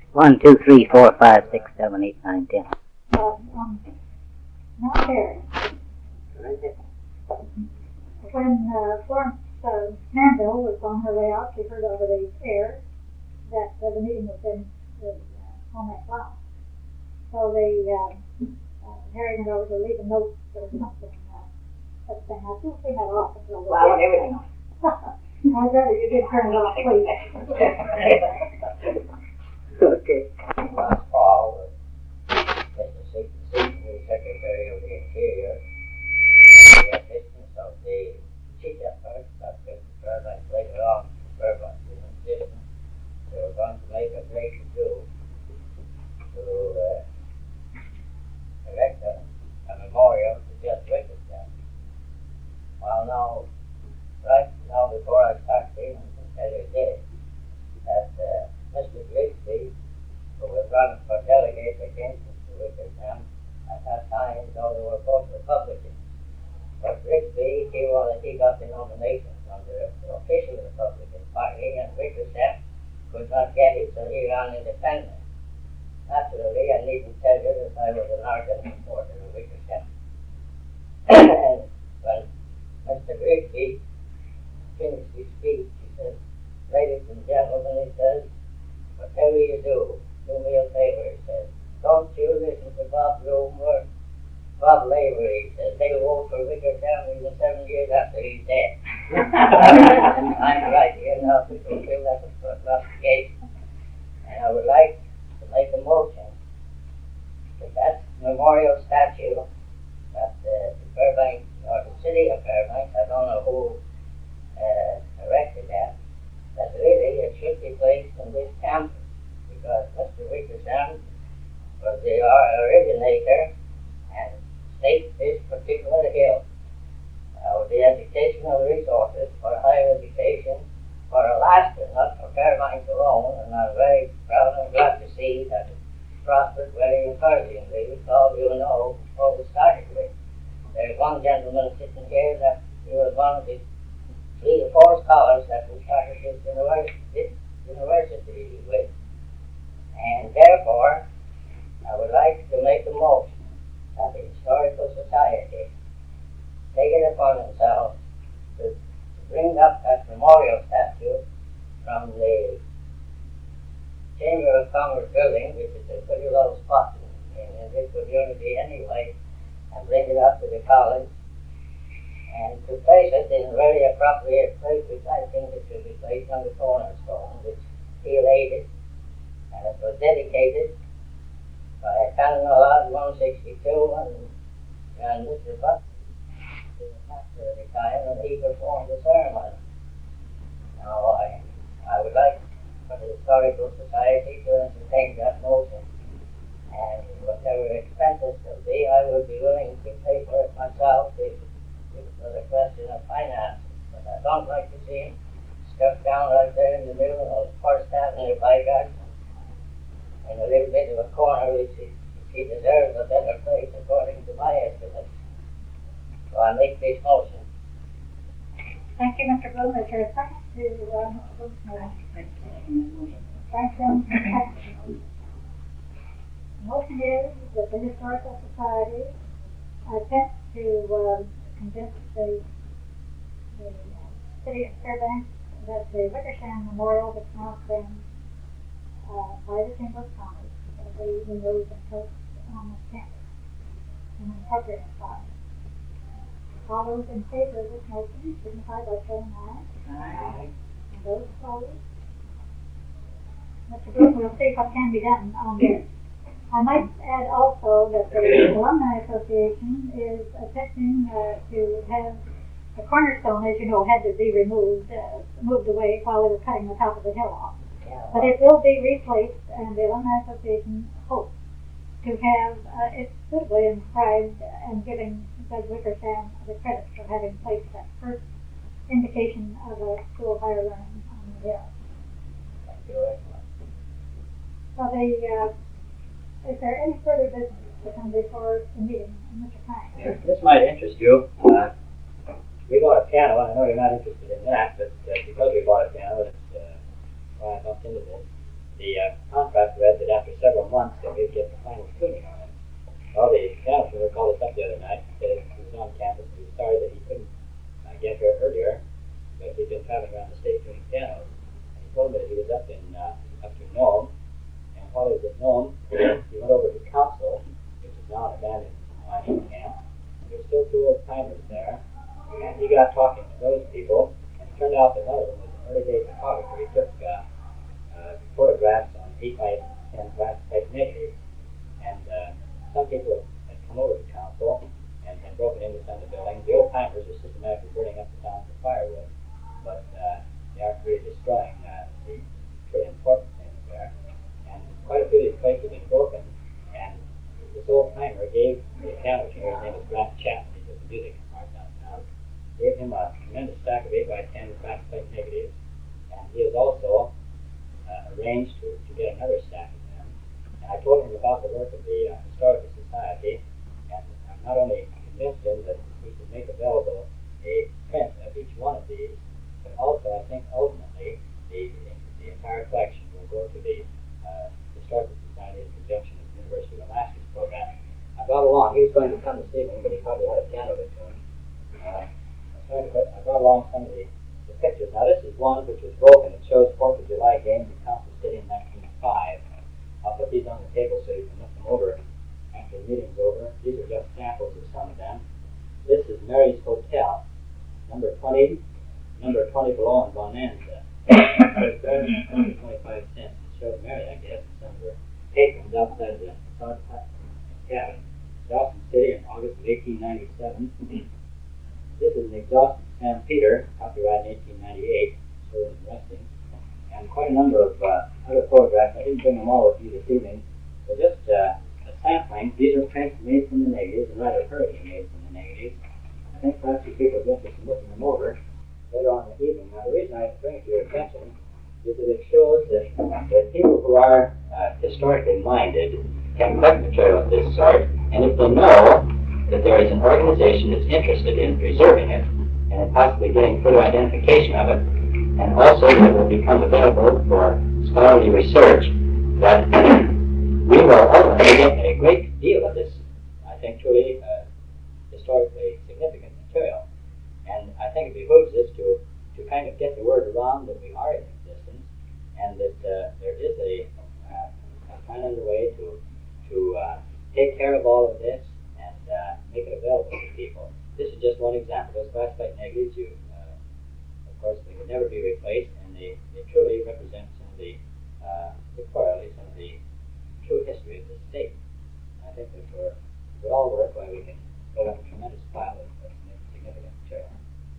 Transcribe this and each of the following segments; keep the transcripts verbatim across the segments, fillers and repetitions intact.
One, two, three, four, five, six, seven, eight, nine, ten. Um, um, not there. When uh, Florence uh, Manville was on her way out, she heard over the air that uh, the meeting was in the uh, home at Blount. So they, uh, uh, Harry went over to leave a note or something. Uh, that thing. I still see that off until a little Well, I want everything on. I'd rather you did turn it off, please. Okay. Last fall, Mister Seaton, the Secretary of the Interior, and the assistance of the chief expert, Doctor Fairbanks, later on, Fairbanks was insisting they were going to make a great ado to uh, erect a, a memorial to Judge Wickersham. Well, now, right now, before I start speaking, I can tell you this, that uh, Mister Grigsby, who was running for delegate against Mister Wickersham, at that time, though they were both Republicans. But Grigsby, he, was, he got the nomination from the, the official Republican Party, and Wickersham could not get it, so he ran independent. Naturally, I needn't tell you that I was an ardent supporter of Wickersham. And when Mister Grigsby finished his speech, he said, "Ladies and gentlemen," he says, "whatever you do, do me a favor," he says. "Don't you listen to Bob Bloom or Bob Lavery," he says. "They'll vote for Wickersham in the seven years after he's dead." And I'm right here now to fulfill that prognostication. And I would like to make a motion that that memorial statue that uh, the Fairbanks, or the city of Fairbanks, I don't know who uh, erected that, that really it should be placed in this campus, because Mister Wickersham was the originator and staked this particular hill. Uh, the educational resources for higher education for Alaska, not for Fairbanks alone, and I'm very proud and glad to see that it prospered very encouragingly, which all you know what we started with. There's one gentleman sitting here that he was one of the three or four scholars that we started this university, this university with. And therefore, I would like to make a motion that the Historical Society take it upon themselves to bring up that memorial statue from the Chamber of Commerce building, which is a pretty low spot in, in this community anyway, and bring it up to the college, and to place it in a very appropriate place, which I think it should be placed on the cornerstone, which he laid it, and it was dedicated by Canon Allard one sixty-two, and, and Mister Buck, after the time, and he performed the ceremony. Now, I, I would like for the Historical Society to entertain that motion, and whatever expenses will be, I would be willing to pay for it myself if it was a question of finances. But I don't like to see him stuck down right there in the middle of First Avenue by Garden, in a little bit of a corner which he, he deserves a better place according to my estimate. So I make this motion. Thank you, Mister Bloom. Is there a second to uh, Mister Bloom's motion? Franklin, second. The motion is that the Historical Society attempts to um, convince the, the uh, city of Fairbanks that the Wickersham Memorial that's now been uh, by the Chamber of Commerce will be removed and placed on the campus in an appropriate spot. All those in favor of this motion signify by saying aye. Aye. And those opposed? Mister Bloom, we'll see what can be done on this. I might add also that the Alumni Association is attempting uh, to have the cornerstone, as you know, had to be removed, uh, moved away while they were cutting the top of the hill off. Yeah. But it will be replaced, and the Alumni Association hopes to have uh, it suitably inscribed and giving Judge Wickersham the credit for having placed that first indication of a school of higher learning on the hill. Thank you very much. So the, uh, is there any further business to come before the meeting, Mister Frank? Yeah, this might interest you. Uh, we bought a piano, and I know you're not interested in that, but uh, because we bought a piano, it's uh, why I bumped into this. The uh, contract read that after several months that we'd get the final tuning on it. Well, the piano tuner called us up the other night and said he was on campus and he was sorry that he couldn't uh, get here earlier, but he'd been traveling around the state tuning pianos. And he told me that he was up in uh, up to Nome, and while he was at Nome, he went over to Council, which is now an abandoned mining camp. There were still two old timers there, and he got talking to those people, and it turned out that one of them was an early day photographer. He took uh, uh, photographs on eight by ten glass type negatives, and uh, some people had come over to Council and had broken into some of the buildings. The old timers were systematically burning up the town for firewood, but uh, they aren't really destroying uh, the pretty important things there. And quite a few of these plates have been broken, and this old timer gave the piano tuner, his name is Grant Chapman, he does the music part downtown, gave him a tremendous stack of eight by ten glass plate negatives, and he has also uh, arranged to, to get another stack of them. And I told him about the work of the uh, Historical Society, and I've not only convinced him that we should make available a print of each one of these, but also I think ultimately the, the entire collection will go to the uh, Historical Society in conjunction with the University of Alaska's program. I brought along, he was going to come this evening, but he probably had a piano to tune. Uh, I, I brought along some of the, the pictures. Now this is one which was broken. It shows fourth of July games at Council City in nineteen oh five. I'll put these on the table so you can look them over after the meeting's over. These are just samples of some of them. This is Mary's Hotel, number twenty, number twenty below in Bonanza. It's twenty-five cents. It shows Mary, I guess, and some of her patrons outside of the cabin. Dawson City in August of eighteen ninety-seven. This is an exhaust of San Peter, copyright in eighteen ninety-eight, so it's resting. And quite a number of uh, other photographs. I didn't bring them all with you this evening, but just uh, a sampling. These are prints made from the negatives, and rather hurriedly made from the negatives. I think perhaps you people are interested in looking them over later on in the evening. Now, the reason I bring it to your attention is that it shows that, that people who are uh, historically minded can collect material of this sort, and if they know that there is an organization that's interested in preserving it, and in possibly getting further identification of it, and also that it will become available for scholarly research, that we will ultimately get a great deal of this, I think, truly uh, historically significant material. And I think it behooves us to, to kind of get the word around that we are in existence, and that uh, there is a, uh, a plan underway to, to uh, take care of all of this and uh, make it available to people. This is just one example. Those glass plate negatives, you, uh, of course, they would never be replaced, and they, they truly represent some of the, uh, pictorially, some of the true history of this state. And I think that for, for all work, why we can build up a tremendous pile of, of significant material.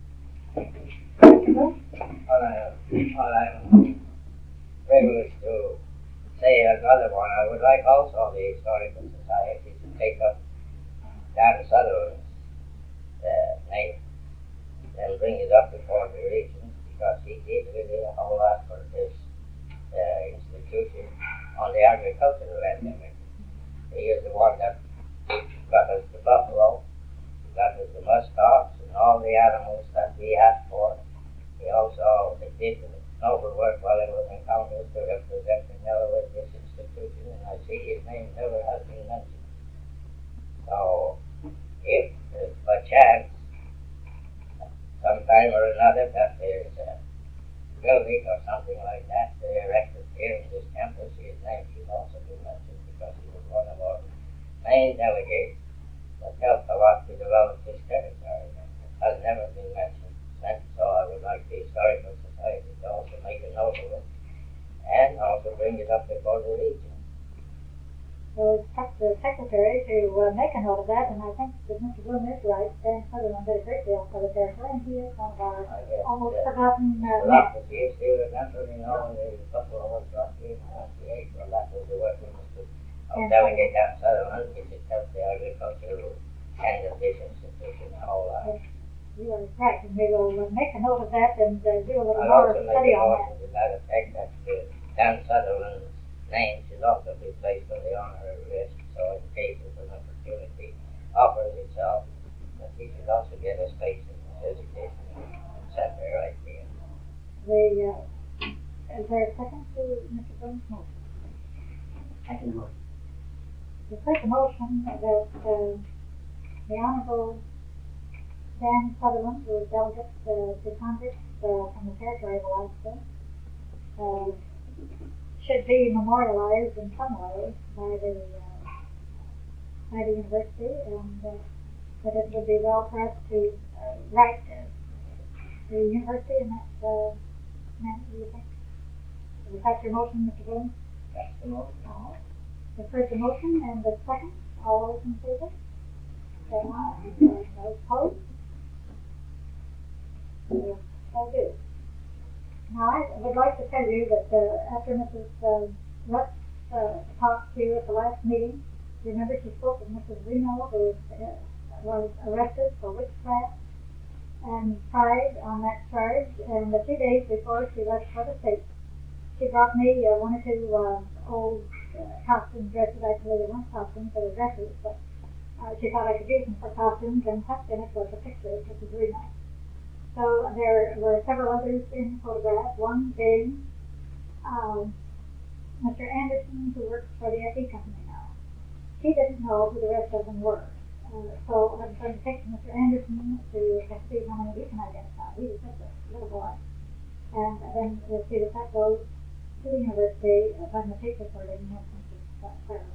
All I, all I am privileged to say another one. I would like also the Historical Society to take up Dan Sutherland's uh, name and bring it up before the regions, because he did really a whole lot for this uh, institution on the agricultural end of it. He is the one that got us the buffalo, got us the musk ox, and all the animals that we asked for. He also did noble work while he was in Congress to represent Manila with this institution, and I see his name never has been mentioned. So, if uh, by chance, sometime or another, that there's a building or something like that they erected here in this campus, his name should also be mentioned, because he was one of our main delegates that helped a lot to develop this territory. It has never been mentioned. And so I would like the Historical Society to also make a note of it, and also bring it up before the region. We'll ask the secretary to uh, make a note of that, and I think that Mister Bloom is right. Dan Sutherland did a great deal for the territory, and he is one of our almost uh, forgotten uh, well, men. you still remember, you know, the Buffalo was brought here in ninety-eight, well, that was the work of Mister of Delegate Dan Sutherland, which has helped the agricultural end of this institution a whole lot. Yes, you are right, and we will uh, make a note of that and uh, do a little I'll more also make study a on note to that effect that uh, Dan Sutherland's name should also be placed on the honorary list, so in case if an opportunity offers itself, that he should also get a space in his education center right here. The, uh, is there a second to Mister Bloom's motion? Second motion. The first motion that uh, the Honorable Dan Sutherland, who is delegate uh, to Congress uh, from the territory of Alaska, uh, should be memorialized in some way by the uh, by the university, and uh, that it would be well for us to uh, write uh, the university in that uh, manner, do you think? Is that your motion, Mister Bloom? That's the motion. Uh, the first motion and the second, all those in favor? Say aye. Those opposed? Uh, so do. Now, I would like to tell you that uh, after Missus Uh, Rutz uh, talked to you at the last meeting, remember she spoke with Missus Reno, who uh, was arrested for witchcraft and tried on that charge, and a few days before she left for the States, she brought me uh, one or two uh, old uh, costume dresses. Actually, they weren't costumes, they were dresses, but uh, she thought I could use them for costumes, and tucked in it was a picture of Missus Reno. So there were several others in the photograph, one being um, Mister Anderson, who works for the F E company now. He didn't know who the rest of them were. Uh, so I'm going to take Mister Anderson to see how many we can identify. He was just a little boy. And then we'll see if that goes to the university when the paper sorting is clear.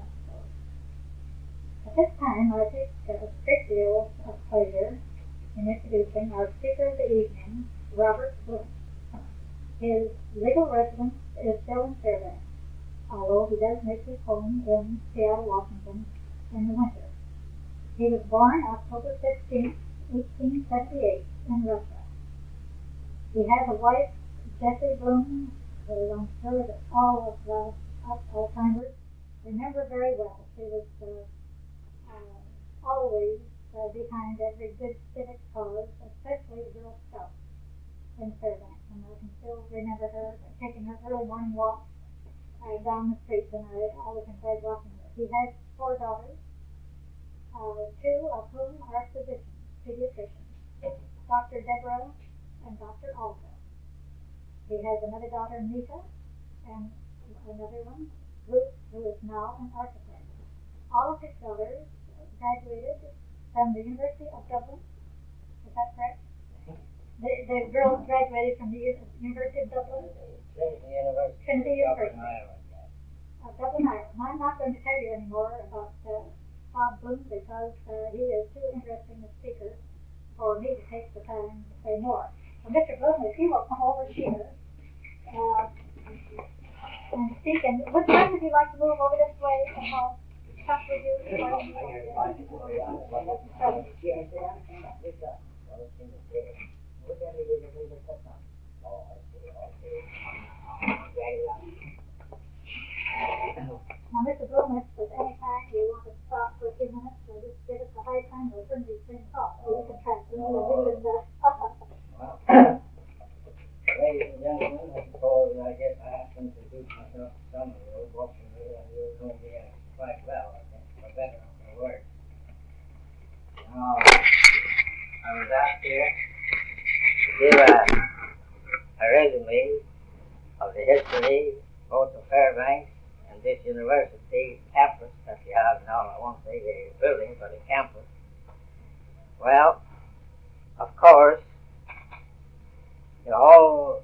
At this time, I take a great deal of pleasure in introducing our speaker of the evening, Robert Bloom. His legal residence is still in Fairbanks, although he does make his home in Seattle, Washington in the winter. He was born October fifteenth, eighteen seventy-eight in Russia. He has a wife, Jessie Bloom, who I'm sure that all of the us old-timers remember very well. She was uh, uh, always uh, behind every good civic cause, especially the Girl Scouts in Fairbanks. And I can still remember her taking her early morning walk uh, down the street, and I always enjoyed watching her. He has four daughters, uh, two of whom are physicians, pediatricians, Doctor Deborah and Doctor Alta. He has another daughter, Nita, and another one, Ruth, who is now an architect. All of his daughters graduated from the University of Dublin. Is that correct? The, the girls graduated from the University of Dublin? Trinity University. Trinity University. Dublin, Ireland. Uh, Dublin, Ireland. I'm not going to tell you anymore about uh, Bob Bloom because uh, he is too interesting a speaker for me to take the time to say more. So Mister Bloom, if you will come over here uh, and speak, and would one of you like to move over this way and I'll talk with you? Now, Mister Bloom, if at any time you want to stop for a few minutes, or just give us a high time, we'll turn these things off so we can transfer the view and the Ladies and gentlemen, I suppose I guess I have to introduce myself to some of you, watching me, and you'll know me uh, quite well, I think, for better or for worse. Now, I was asked here to give a, a resume of the history both of Fairbanks and this university campus that you have now. I won't say the building, but the campus. Well, of course, the whole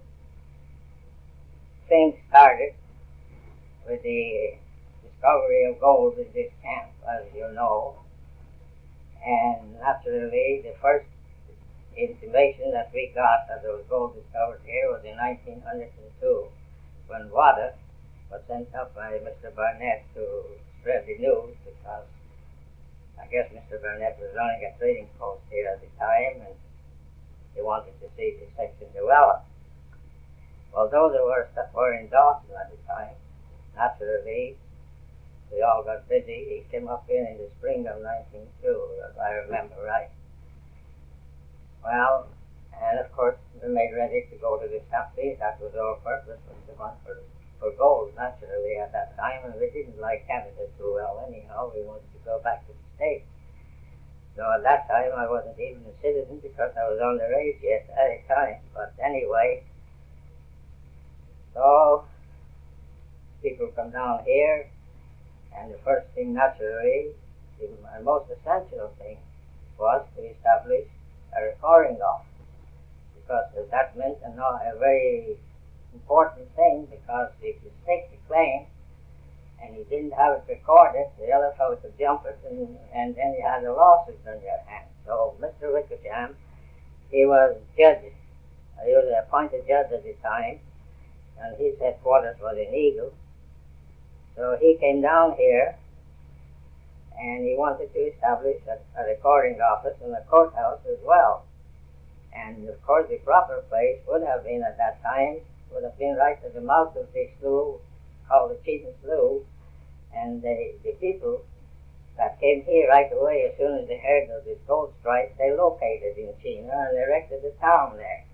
thing started with the discovery of gold in this camp, as you know. And naturally, the first intimation that we got that there was gold discovered here was in nineteen oh two, when water was sent up by Mister Barnett to spread the news, because I guess Mister Barnett was running a trading post here at the time, and he wanted to see the section develop. Well, those of us that were in Dawson at the time, naturally, we all got busy. He came up here in the spring of nineteen oh two, if I remember right. Well, and of course, we made ready to go to the Southeast. That was our purpose, was to hunt for, for gold, naturally, at that time. And we didn't like Canada too well anyhow. We wanted to go back to the States. So at that time, I wasn't even a citizen because I was underage yet at the time. But anyway, so people come down here, And the first thing, naturally, the most essential thing, was to establish a recording office, because that meant a, a very important thing, because if you stake the claim and you didn't have it recorded, the other fellow could jump it, and, and then you had a lawsuit on your hands. So Mister Wickersham, he was judge. He was an appointed judge at the time, and his headquarters was in Eagle. So he came down here, and he wanted to establish a, a recording office and a courthouse as well. And of course the proper place would have been at that time, would have been right at the mouth of the slough, called the Cheatham Slough. And the, the people that came here right away, as soon as they heard of this gold strike, they located in Chena and erected a town there.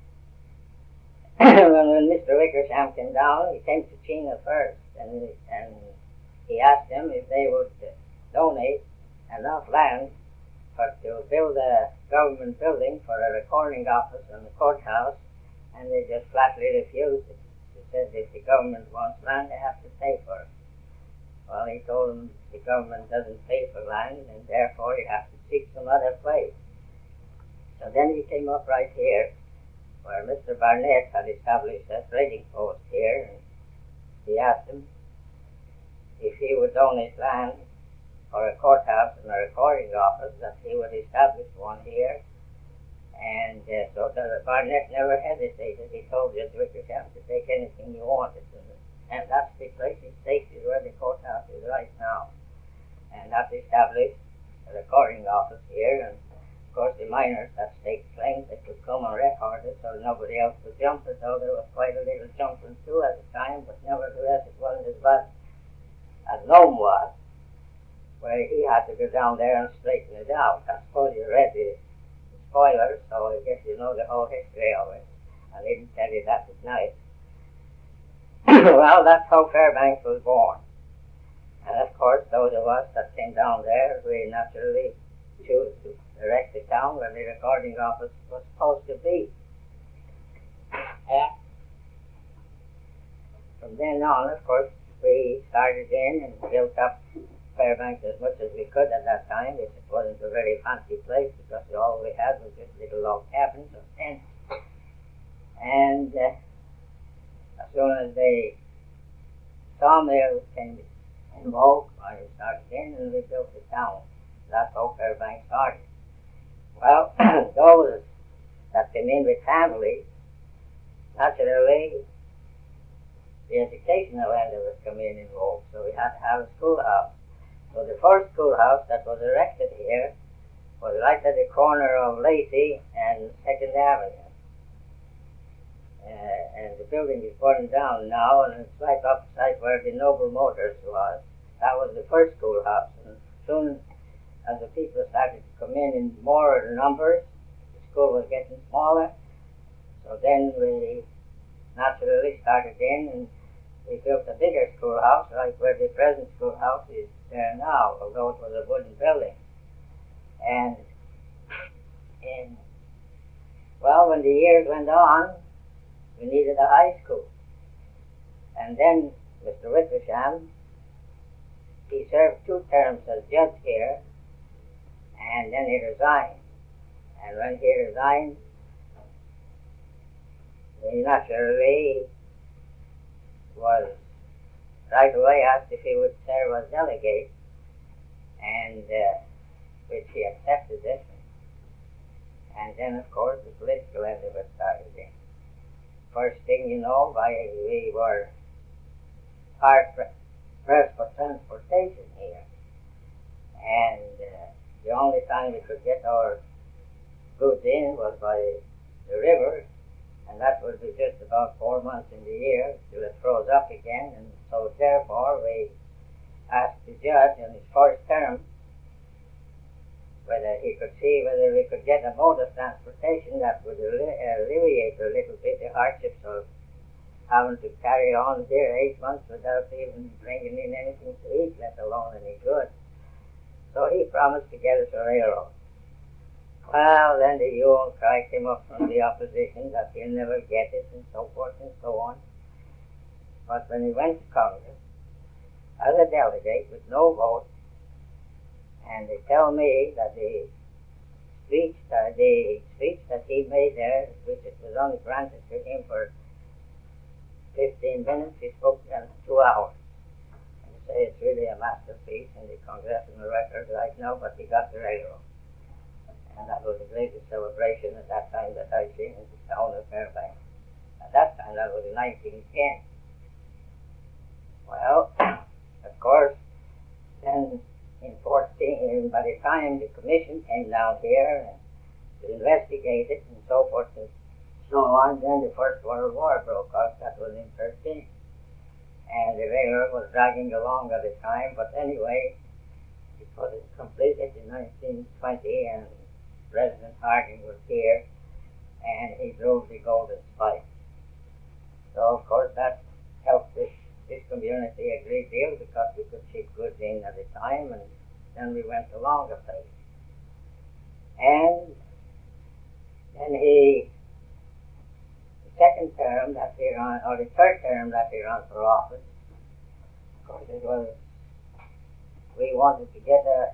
when, when Mister Wickersham came down, he came to Chena first, and, and he asked them if they would uh, donate enough land for to build a government building for a recording office and a courthouse, and they just flatly refused it. They said if the government wants land, they have to pay for it. Well, he told them the government doesn't pay for land, and therefore you have to seek some other place. So then he came up right here, where Mister Barnett had established a trading post here, and he asked him if he would donate land for a courthouse and a recording office, that he would establish one here. And uh, so the Barnett never hesitated. He told Judge Wickersham to take anything you wanted. And that's the place he takes is where the courthouse is right now. And that's established a recording office here. And of course the miners that staked claims, they could come and record it so nobody else could jump it, though there was quite a little jumping too at the time, but nevertheless it wasn't as bad as Nome was, where he had to go down there and straighten it out. I suppose you read the, the spoilers, so I guess you know the whole history of it. I didn't tell you that tonight. Well, that's how Fairbanks was born. And of course, those of us that came down there, we naturally chose to erect the town where the recording office was supposed to be. And from then on, of course, we started in and built up Fairbanks as much as we could at that time. It wasn't a very fancy place because all we had was just little log cabins or tents. And uh, as soon as the sawmill came in vogue, I started in and we built the town. That's how Fairbanks started. Well, those that came in with families, naturally, the educational end of it came in in vogue, so we had to have a schoolhouse. So the first schoolhouse that was erected here was right at the corner of Lacey and second Avenue. Uh, and the building is burned down now, and it's right opposite where the Noble Motors was. That was the first schoolhouse. And soon as the people started to come in in more numbers, the school was getting smaller. So then we naturally started in, and we built a bigger schoolhouse, like where the present schoolhouse is there now, although it was a wooden building. And in, well, when the years went on, we needed a high school. And then Mister Wickersham, he served two terms as judge here, and then he resigned. And when he resigned, he naturally was right away asked if he would serve as delegate, and uh, which he accepted it. And then, of course, the political end of it started in. First thing you know, by, we were hard pressed for transportation here. And uh, the only time we could get our goods in was by the river, and that would be just about four months in the year till it froze up again. And so therefore we asked the judge in his first term whether he could see whether we could get a mode of transportation that would alleviate a little bit the hardships of having to carry on here eight months without even bringing in anything to eat, let alone any goods. So he promised to get us a railroad. Well, then the hue and cry came up from the opposition that he'll never get it, and so forth and so on. But when he went to Congress, as a delegate with no vote, and they tell me that the speech, uh, the speech that he made there, which it was only granted to him for fifteen minutes, he spoke in two hours. And they say it's really a masterpiece in the congressional record right now, but he got the railroad. And that was the greatest celebration at that time that I've seen in the town of Fairbanks. At that time, that was in nineteen ten. Well, of course, then in fourteen, by the time the commission came down here and to investigate it and so forth and so on, then the First World War broke out. That was in thirteen. And the railroad was dragging along at the time, but anyway, it was completed in nineteen twenty, and President Harding was here, and he drove the Golden Spike. So, of course, that helped this, this community a great deal because we could ship goods in at the time, and then we went along the place. And then he, the second term that he ran, or the third term that he ran for office, of course, it was, we wanted to get a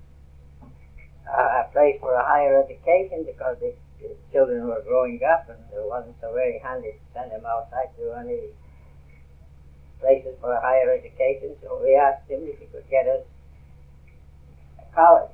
a place for a higher education because the, the children were growing up and it wasn't so very handy to send them outside to any places for a higher education. So we asked him if he could get us a college.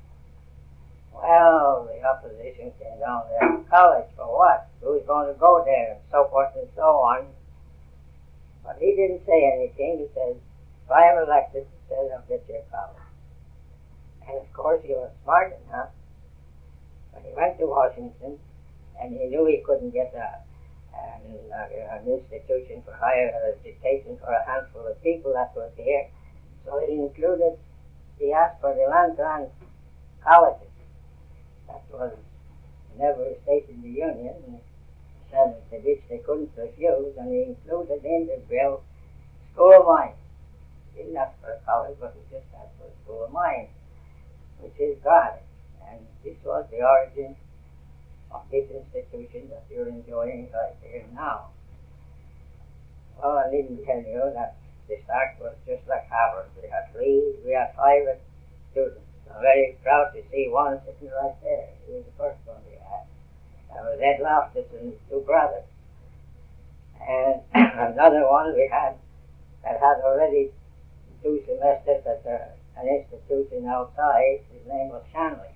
Well, the opposition came down there. College for what? Who's going to go there? And so forth and so on. But he didn't say anything. He said, if I am elected, he said, I'll get you a college. And of course he was smart enough, but he went to Washington, and he knew he couldn't get a, an, a, an institution for higher education for a handful of people that was here. So he included, he asked for the land-grant colleges. That was in every state in the Union, and he said that which they couldn't refuse, and he included in the bill School of Mines. He didn't ask for a college, but he just asked for a School of Mines, which is God. And this was the origin of this institution that you're enjoying right here now. Well, I needn't tell you that the start was just like Harvard. We had three, we had five students. I'm very proud to see one sitting right there. He was the first one we had. That was Ed Loftus and his two brothers. And another one we had that had already two semesters at the an institution outside. His name was Shanley,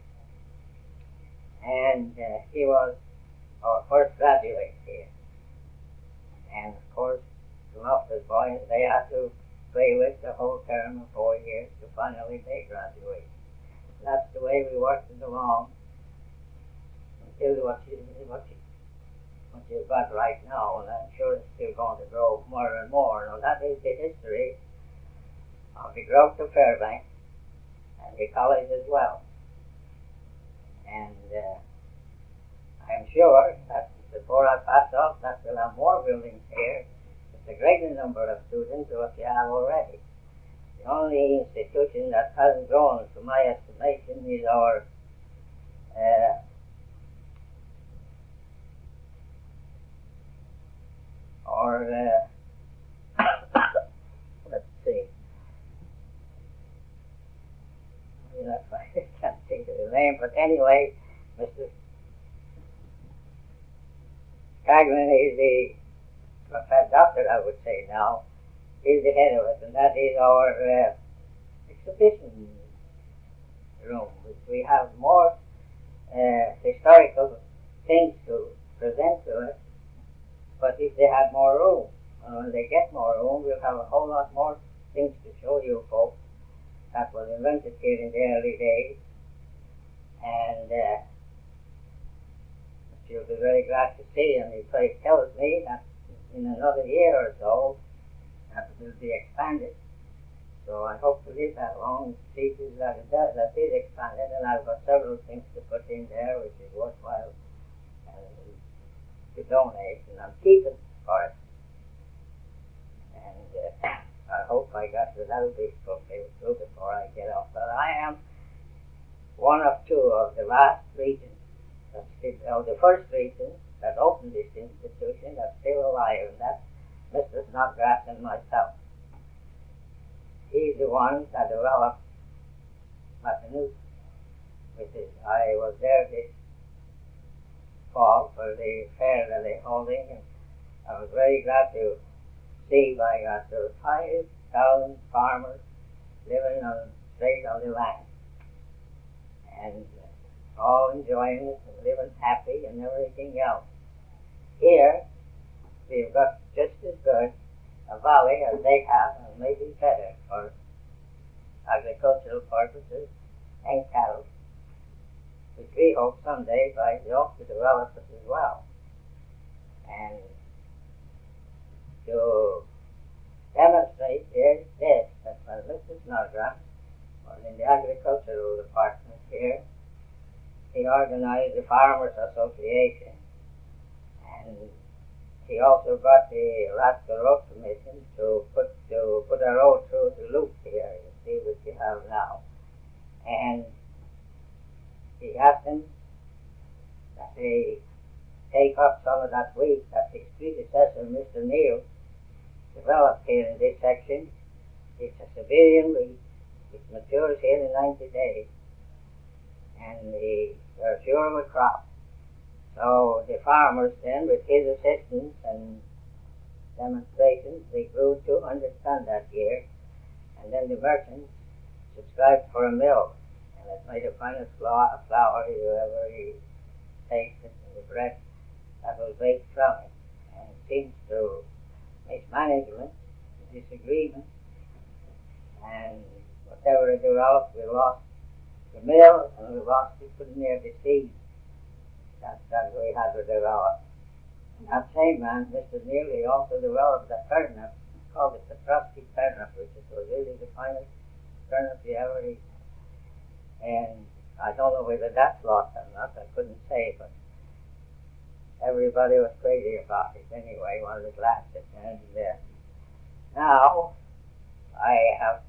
and uh, he was our first graduate here. And of course, the Loftus boys, they had to play with the whole term of four years to finally they graduate. That's the way we worked it along until what you what you what you've got right now, and I'm sure it's still going to grow more and more. Now that is the history of the growth of Fairbanks and the college as well. And uh, I'm sure that before I pass off that we'll have more buildings here. It's a greater number of students than what you have already. The only institution that hasn't grown, to my estimation, is our uh, or uh, let's see. I can't think of the name, but anyway, Mister Cagman is the professor, doctor, I would say now, is the head of it, and that is our uh, exhibition room, which we have more uh, historical things to present to it. But if they had more room, and when they get more room, we'll have a whole lot more things to show you folks that was invented here in the early days. And uh, you'll be very glad to see, and it tells me that in another year or so, that will be expanded. So I hope to live that long, see that it does, that is expanded, and I've got several things to put in there which is worthwhile uh, to donate, and I'm keeping for it. And uh, I hope I got the little bit fulfilled too before I get off. But I am one of two of the last regions, of the first region that opened this institution that's still alive, and that's Mister Snodgrass and myself. he's the one that developed Matanuk, which is, I was there this fall for the fair that they're holding, and I was very glad to see by got there were five thousand farmers living on straight on the land, and all enjoying it and living happy and everything else. Here, we've got just as good a valley as they have, and maybe better for agricultural purposes and cattle, which we hope someday by the to develop it as well. And to demonstrate here this, that when Missus Snodgrass was in the agricultural department here, he organized the Farmers Association, and he also got the Alaska Road Commission to put to put a road through the loop here, you see what you have now. And he asked them that they take up some of that wheat that his predecessor, Mister Neal, developed here in this section. It's a Siberian wheat. It matures here in ninety days, and the, they're sure of a crop. So the farmers then, with his assistance and demonstrations, they grew two hundred tons that year, and then the merchants subscribed for a mill, and it made the finest flour, flour you ever tasted, and the bread that was baked from it. And it seems to mismanagement, disagreement, and whatever it developed, we lost the mill, and we lost it putting near the seed. That, that we had to develop. That same man, Mister Neal, he also developed a turnip, called it the Trusty turnip, which was really the finest turnip you ever eat. And I don't know whether that's lost or not, I couldn't say, but everybody was crazy about it anyway while it lasted. And uh, now I have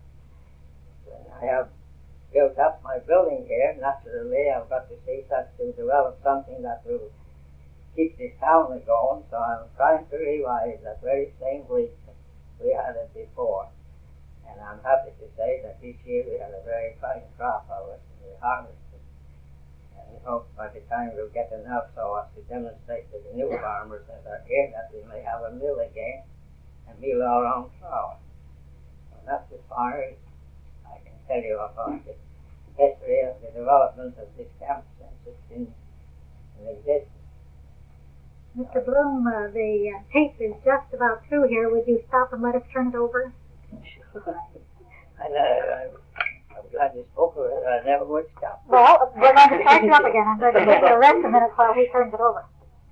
I have built up my building here. Naturally, I've got to see that to develop something that will keep this town going, so I'm trying to revive that very same week we had it before. And I'm happy to say that this year we had a very fine crop of it, and we harvested. And we hope by the time we'll get enough so as to demonstrate to the new farmers that are here that we may have a mill again and mill our own flour. And that's as far as I can tell you about the history of the development of this camp since it's in, in existence. Mister Bloom, uh, the uh, tape is just about through here. Would you stop and let us turn it over? Sure. I know, I'm, I'm glad you spoke of it. I never would stop. Well, we're going to start you up again. I'm going to give you a rest a minute while he turns it over.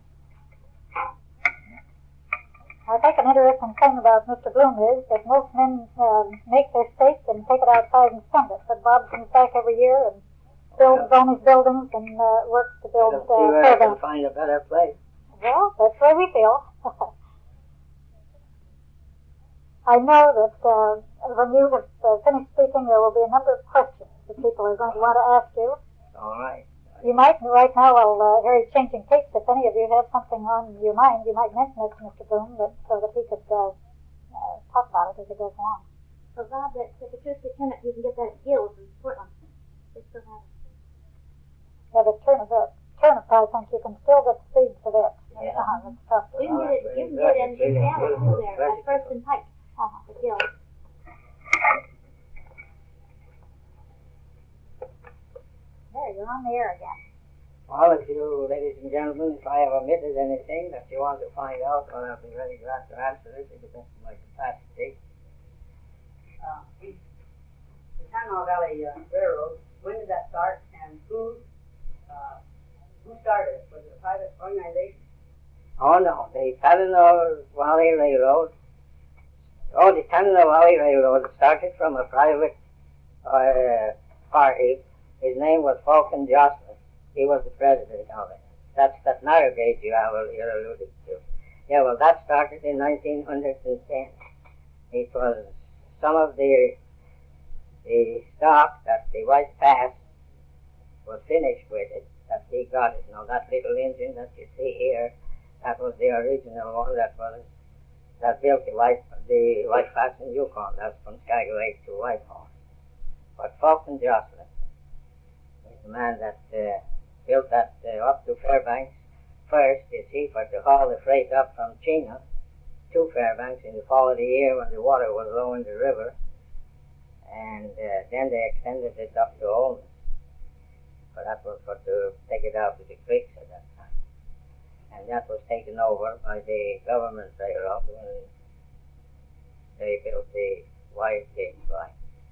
I think an interesting thing about Mister Bloom is that most men uh, make their stake and take it outside and spend it. But Bob comes back every year and builds on his buildings and uh, works to build I don't see where I can find a better place. Well, that's where we feel. I know that uh, when you have uh, finished speaking, there will be a number of questions that people are going to want to ask you. All right. You might, right now, while uh, Harry's changing tapes, if any of you have something on your mind, you might mention it to Mister Bloom, but, so that he could uh, uh, talk about it as it goes along. So, Bob, that if it's just a turnip, you can get that at Gills in Portland. They still have it. Yeah, the turnip, the turnip, I think you can still get seeds for that. Yeah. Uh-huh, that's tough. You can get it, you can get it in Seattle, too, there, at First and Pike, Uh-huh. at Gills. There, you're on the air again. Well, if you, ladies and gentlemen, if I have omitted anything that you want to find out, well, I'll be very glad to answer it to the best of my capacity. Uh, the Tanana Valley uh, Railroad, when did that start, and who uh, who started it? Was it a private organization? Oh, no, the Tanana Valley Railroad, oh, the Tanana Valley Railroad started from a private uh, party. His name was Falcon Jocelyn. He was the president of it. That's that narrow gauge you have you're alluded to. Yeah, well, that started in nineteen ten. It was some of the the stock that the White Pass was finished with it, that he got it. Now, that little engine that you see here, that was the original one that was that built the White, the White Flats in Yukon. That's from Skagway to Whitehorse. But Fulton Jocelyn was the man that uh, built that uh, up to Fairbanks first, you see, for to haul the freight up from Chino to Fairbanks in the fall of the year when the water was low in the river. And uh, then they extended it up to Olney. But that was for to take it out to the creeks at that time. And that was taken over by the government railroad when they built the Wide Gauge line.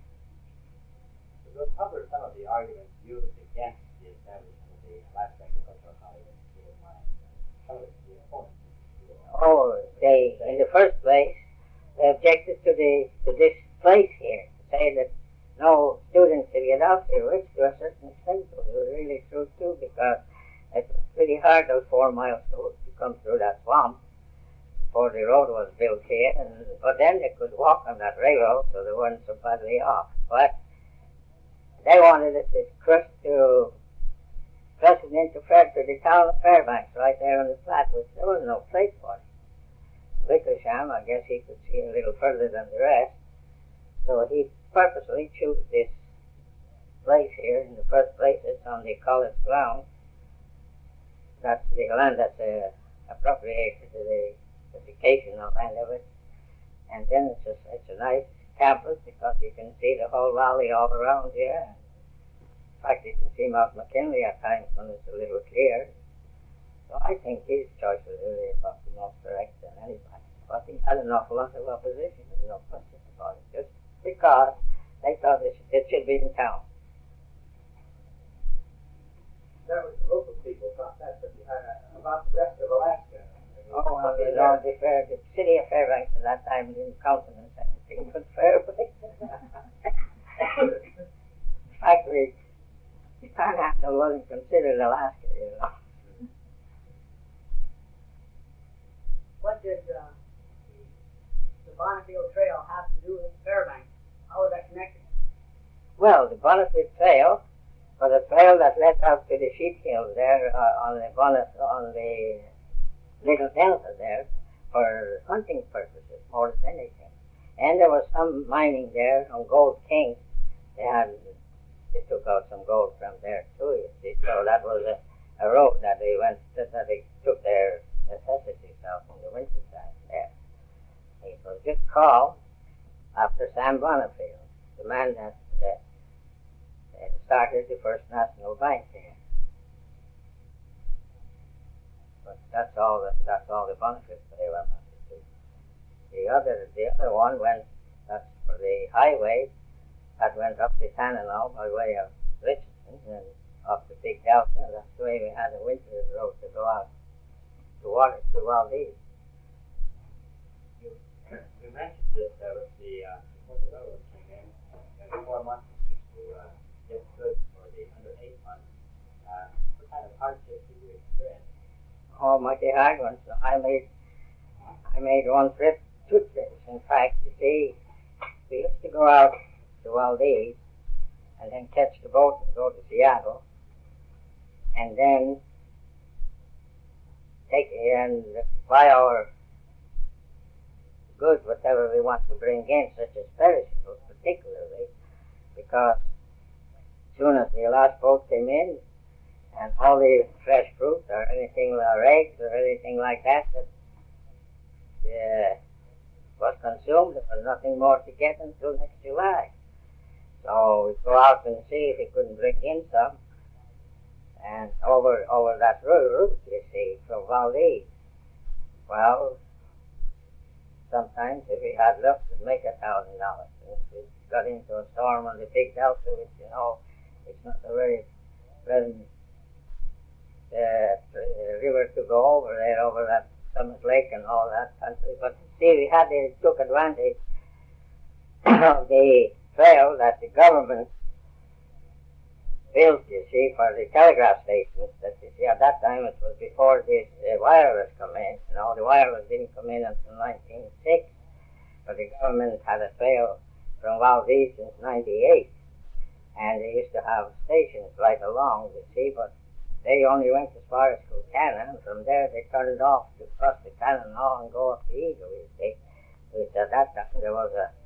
So what were some of the arguments used against the establishment of the Alaska Agricultural College and Field Mines? Some of the opponents. Oh, they, in the first place, they objected to the to this place here, to say that no students could get out here, which to a certain extent was really true too, because it was pretty hard those four miles to, to come through that swamp before the road was built here, and but then they could walk on that railroad, so they weren't so badly off. But they wanted it to cross to cross it into Fair to the town of Fairbanks, right there on the flat, which there was no place for it. Wickersham, I guess he could see a little further than the rest, so he purposely chose this place here. In the first place, it's on the college ground. That's the land that's uh, appropriated to the educational land of it. And then it's, just, it's a nice campus because you can see the whole valley all around here. In fact, you can see Mount McKinley at times when it's a little clear. So I think his choice was really about the most correct than anybody. But he had an awful lot of opposition, there's no question about it, just because they thought it should, it should be in town. That was the local people thought that, but uh, about the rest of Alaska. Oh, well, you know, the, fair, the city of Fairbanks at that time didn't countenance anything but Fairbanks. In fact, we, the Panhandle wasn't considered Alaska, you know. What did uh, the, the Bonneville Trail have to do with Fairbanks? How was that connected? Well, the Bonneville Trail was a trail that led out to the sheep hills there uh, on the Bonnet, on the Little Delta there for hunting purposes more than anything. And there was some mining there on Gold King. They had they took out some gold from there too, you see. So that was a, a road that they went that, that they took their necessities out in the winter time there. It was just called after Sam Bonneville, the man that uh, uh, started the First National Bank there. But that's all the, that's all the Bonneville Trail amounted to. The other the other one went that's for the highway that went up the Tanana by way of Richardson and up the Big Delta. That's the way we had a winter road to go out to water to Valdez. You, you mentioned that there was the uh, before the railroad came in, and four months used to uh, get goods for the under eight months. Uh, what kind of hardships did you experience? Oh, mighty hard ones. I made I made one trip, two trips. In fact, you see, we used to go out to Valdez and then catch the boat and go to Seattle, and then take and buy our goods, whatever we want to bring in, such as perishables, particularly, because as soon as the last boat came in, and all the fresh fruit or anything like eggs or anything like that that uh, was consumed, there was nothing more to get until next July. So we go out and see if we couldn't bring in some. And over over that route, you see, from Valdez. Well, sometimes if we had luck, we'd make a thousand dollars. If we got into a storm on the Big Delta, which, you know, it's not a very pleasant uh, river to go over there, over that Summit Lake and all that country. But see, we had they took advantage of the trail that the government built, you see, for the telegraph stations. That you see, at that time it was before this uh, wireless come in. You know, the wireless didn't come in until nineteen oh six, but the government had a trail from Valdez since ninety-eight, and they used to have stations right along, you see. But they only went as far as Kilcannon, and from there they turned off to cross the Cannonall and go up the Eagle, you see. Which at that time there was a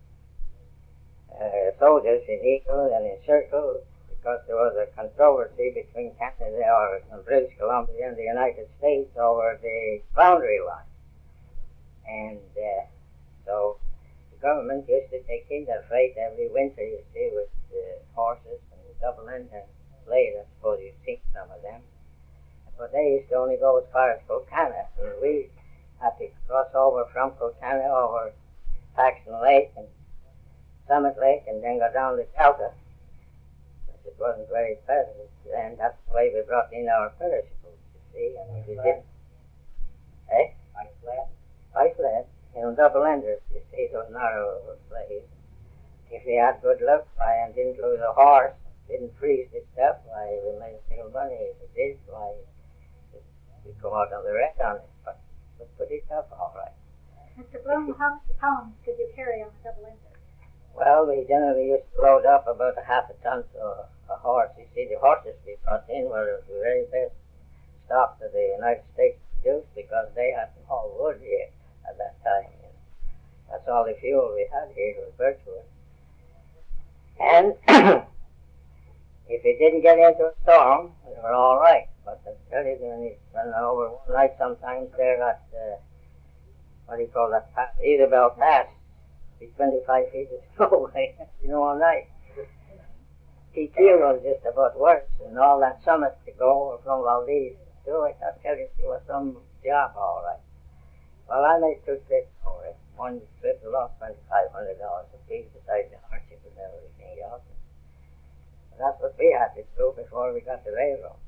uh, soldiers in Eagle and in Circle, because there was a controversy between Canada or British Columbia and the United States over the boundary line. And uh, so the government used to take in their freight every winter, you see, with uh, horses and double-end and sled. I suppose you've seen some of them. But they used to only go as far as Kilcannon, and we had to cross over from Kilcannon over Paxton Lake and Summit Lake and then go down the Delta. It wasn't very pleasant, and that's the way we brought in our perishables, you see. And we did. Eh? Ice sled? Ice sled, you know, double-enders, you see, those narrow sleds. If we had good luck, why, and didn't lose a horse, didn't freeze the stuff, why, we made still money. If it did, why, we'd come out on the red on it, but it was pretty tough, all right. Mister Bloom, how many pounds could you carry on a double-ender? Well, we generally used to load up about a half a ton to a, a horse. You see, the horses we brought in were the very best stock that the United States produced, because they had all wood here at that time. You know. That's all the fuel we had here was birchwood. And if it didn't get into a storm, we were all right. But I tell you, when you run over one night sometimes there at, uh, what do you call that, pass, Isabel Pass, be twenty-five feet of snow, you know, all night. T Q was just about worse, and all that summit to go from Valdez to it, I tell you, it was some job, all right. Well, I made two trips over it. One trip lost twenty-five hundred dollars a piece, besides the hardship and everything else. And that's what we had to do before we got the railroad.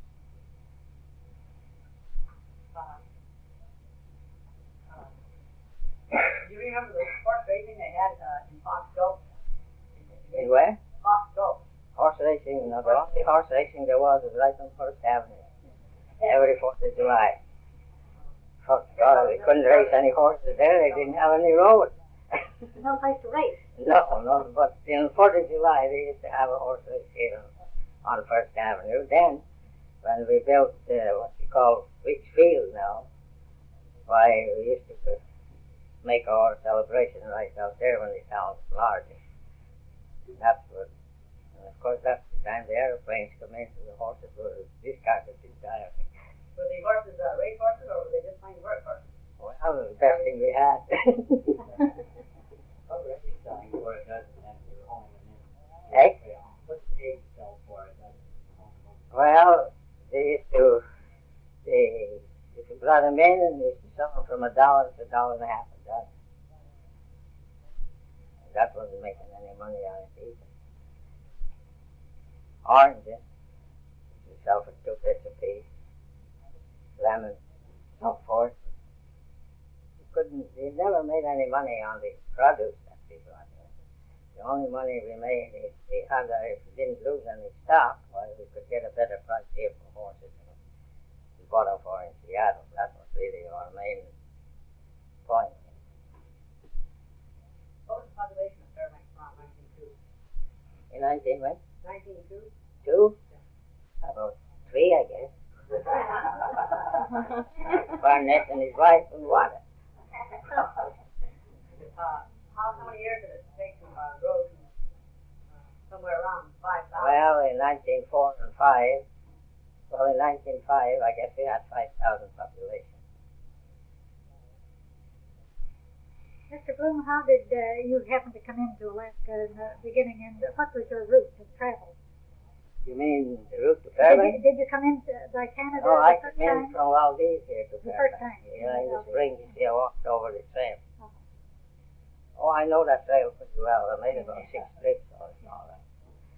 Uh, uh, do you remember the horse racing they had uh, in Fox Gulch? In where? Fox Gulch. Horse racing, no, the only horse racing there was was right on First Avenue, every fourth of July. Oh, God, they couldn't race any horses there, they didn't have any road. No place to race. No, no, but in fourth of July they used to have a horse race here on, on First Avenue. Then, when we built uh, what you call Weeks Field now, why, we used to make our celebration right out there when the town was larger. That's what, and of course that's the time the airplanes come in, so the horses were discarded entirely. Were the horses uh, race horses, or were they just plain work horses? Well, that was the best thing we had. What were they selling for a dozen then we were home and then? Hey? What's the egg sell for a dozen? Well, they used to, they, if you brought them in, and they used to sell them from a dollar to a dollar and a half a dozen. That wasn't making any money on it either. Oranges, you sell for two bits a piece. Lemons, so forth. You couldn't, you never made any money on the produce that we brought in. The only money we made is we had, uh, if we didn't lose any stock, well, we could get a better price here for horses than we bought them for in Seattle. That was really our main point. What was the population of Fairbanks around nineteen two? In nineteen what? nineteen two? Two? About three, I guess. Barnett and his wife and water. Uh, how, how many years did it take to uh, grow to uh, somewhere around five thousand? Well, in nineteen four and five, well, in nineteen five, I guess we had five thousand population. Mister Bloom, how did uh, you happen to come into Alaska in the beginning, and what was your route of travel? You mean the route to Did you, Fairbanks? did you come in to, by Canada Oh, the I first came time? in from Valdez here to The Fairbanks. first time. Yeah, in the Valdez. spring, you see, I walked over the trail. Oh. Oh, I know that trail pretty well. I made about six trips on it and all that.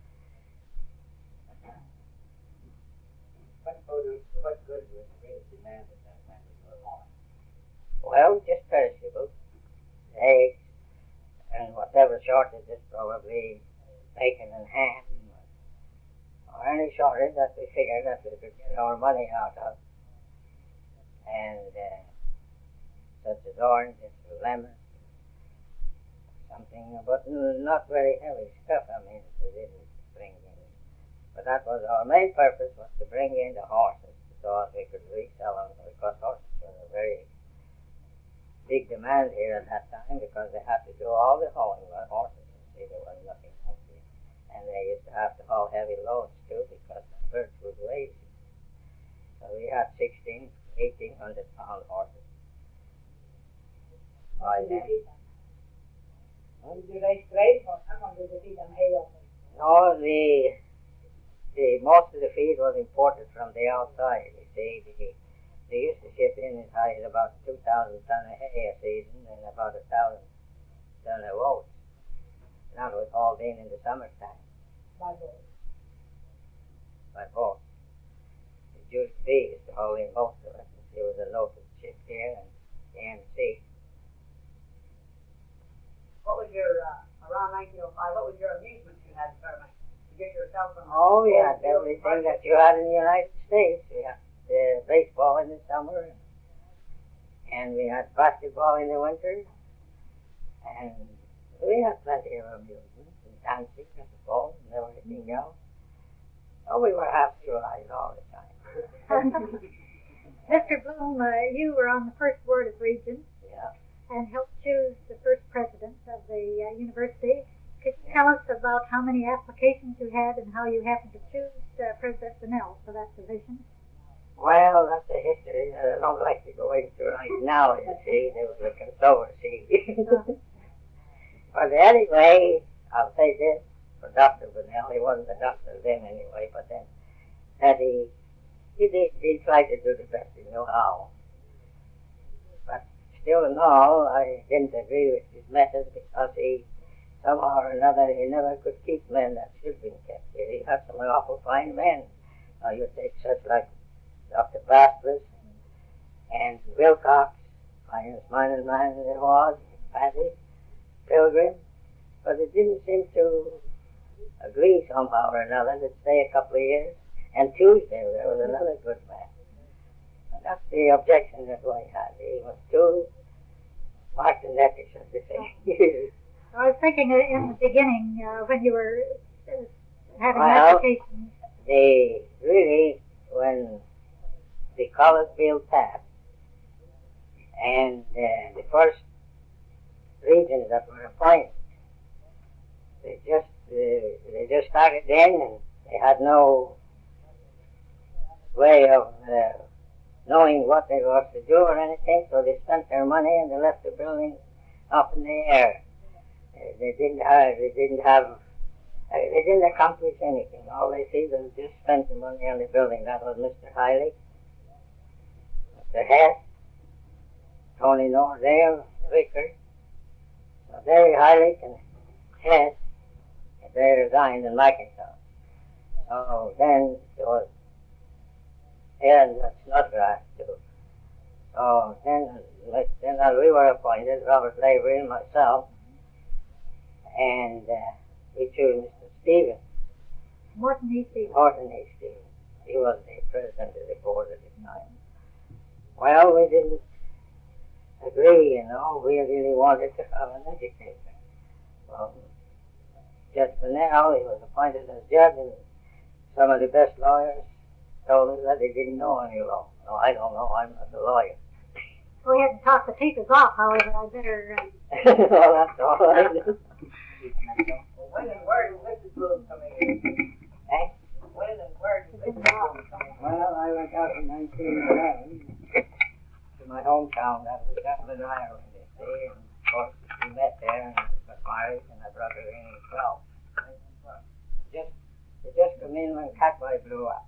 What produce, what goods was the greatest demand at that time when you were home? Well, just perishables, eggs, and whatever shortages, probably bacon and ham, or any shortage that we figured that we could get our money out of. And uh, such as oranges or lemons, something, but not very heavy stuff. I mean, we didn't bring in But that was our main purpose, was to bring in the horses so that we could resell them, because horses were a very big demand here at that time, because they had to do all the hauling with horses. You see, there was nothing else here. And they used to have to haul heavy loads too, because the herds would weigh. So we had sixteen, eighteen hundred pound horses. By then. Did you raise grain or how come did you feed them hay up? No, the, the most of the feed was imported from the outside. You see, the, they used to ship in as high as about two thousand ton of hay a season and about a thousand ton of oats. That was hauled in in the summertime. By boat. By boat. The Jewish Bee used to haul in most of it. There was a local ship here and the M C. What was your, uh, around nineteen oh five, what was your amusement you had in Fairbanks? To get yourself from... Oh, we had everything that you had in the United States. We had uh, baseball in the summer, and we had basketball in the winter, and we had plenty of amusement, and dancing and the ball and everything else. Oh, we were half civilized all the time. Mister Bloom, uh, you were on the first board of regents. Yeah. And helped choose the first president of the uh, university. Could you tell us about how many applications you had and how you happened to choose uh, President Bunnell for that position? Well, that's a history that I don't like to go into right now, you see. There was a controversy. Uh, But anyway, I'll say this for Doctor Bunnell. He wasn't a doctor then anyway, but then that he, he, did, he tried to do the best he knew how. But still in all, I didn't agree with his methods because he, somehow or another, he never could keep men that should have been kept here. He had some awful fine men. Now you take such like Doctor Bastos and Wilcox, finest minded man as it was, Patty, Pilgrim, but it didn't seem to agree somehow or another to stay a couple of years. And Tuesday, there was another good man. And that's the objection that we had. He was too martinetish, as they say. I was thinking uh, in the beginning, uh, when you were uh, having Well, applications. They really, when the college bill passed, and uh, the first regents that were appointed, they just uh, they just started then, and they had no way of uh, knowing what they were to do or anything, so they spent their money and they left the building up in the air. Uh, they didn't have, they didn't have, uh, they didn't accomplish anything. All they did was just spend the money on the building. That was Mister Hiley, Mister Hess, Tony Nordale, Vickers. So Derry Hiley and Hess, and they resigned in Microsoft. So then there was and Snodgrass too. So then, like, then uh, we were appointed, Robert Lavery and myself, and uh, we chose Mister Stevens. Morton E. Stevens. Morton E. Stevens. He was the president of the board at the time. Well, we didn't agree, you know. We really wanted to have an educator. Well, Judge Bunnell, he was appointed as judge, and some of the best lawyers told us that they didn't know any law. No, I don't know. I'm not a lawyer. Go ahead and talk the teachers off, however, I better... Uh, well, that's all I do. When and where did Missus Bloom come in? Eh? When and where did Missus Bloom come in? Well, I went out in nineteen eleven to my hometown. That was Dublin, Ireland, you see. And of course, we met there and got married, and I brought her in as well. Just, it just come in when Catboy blew up.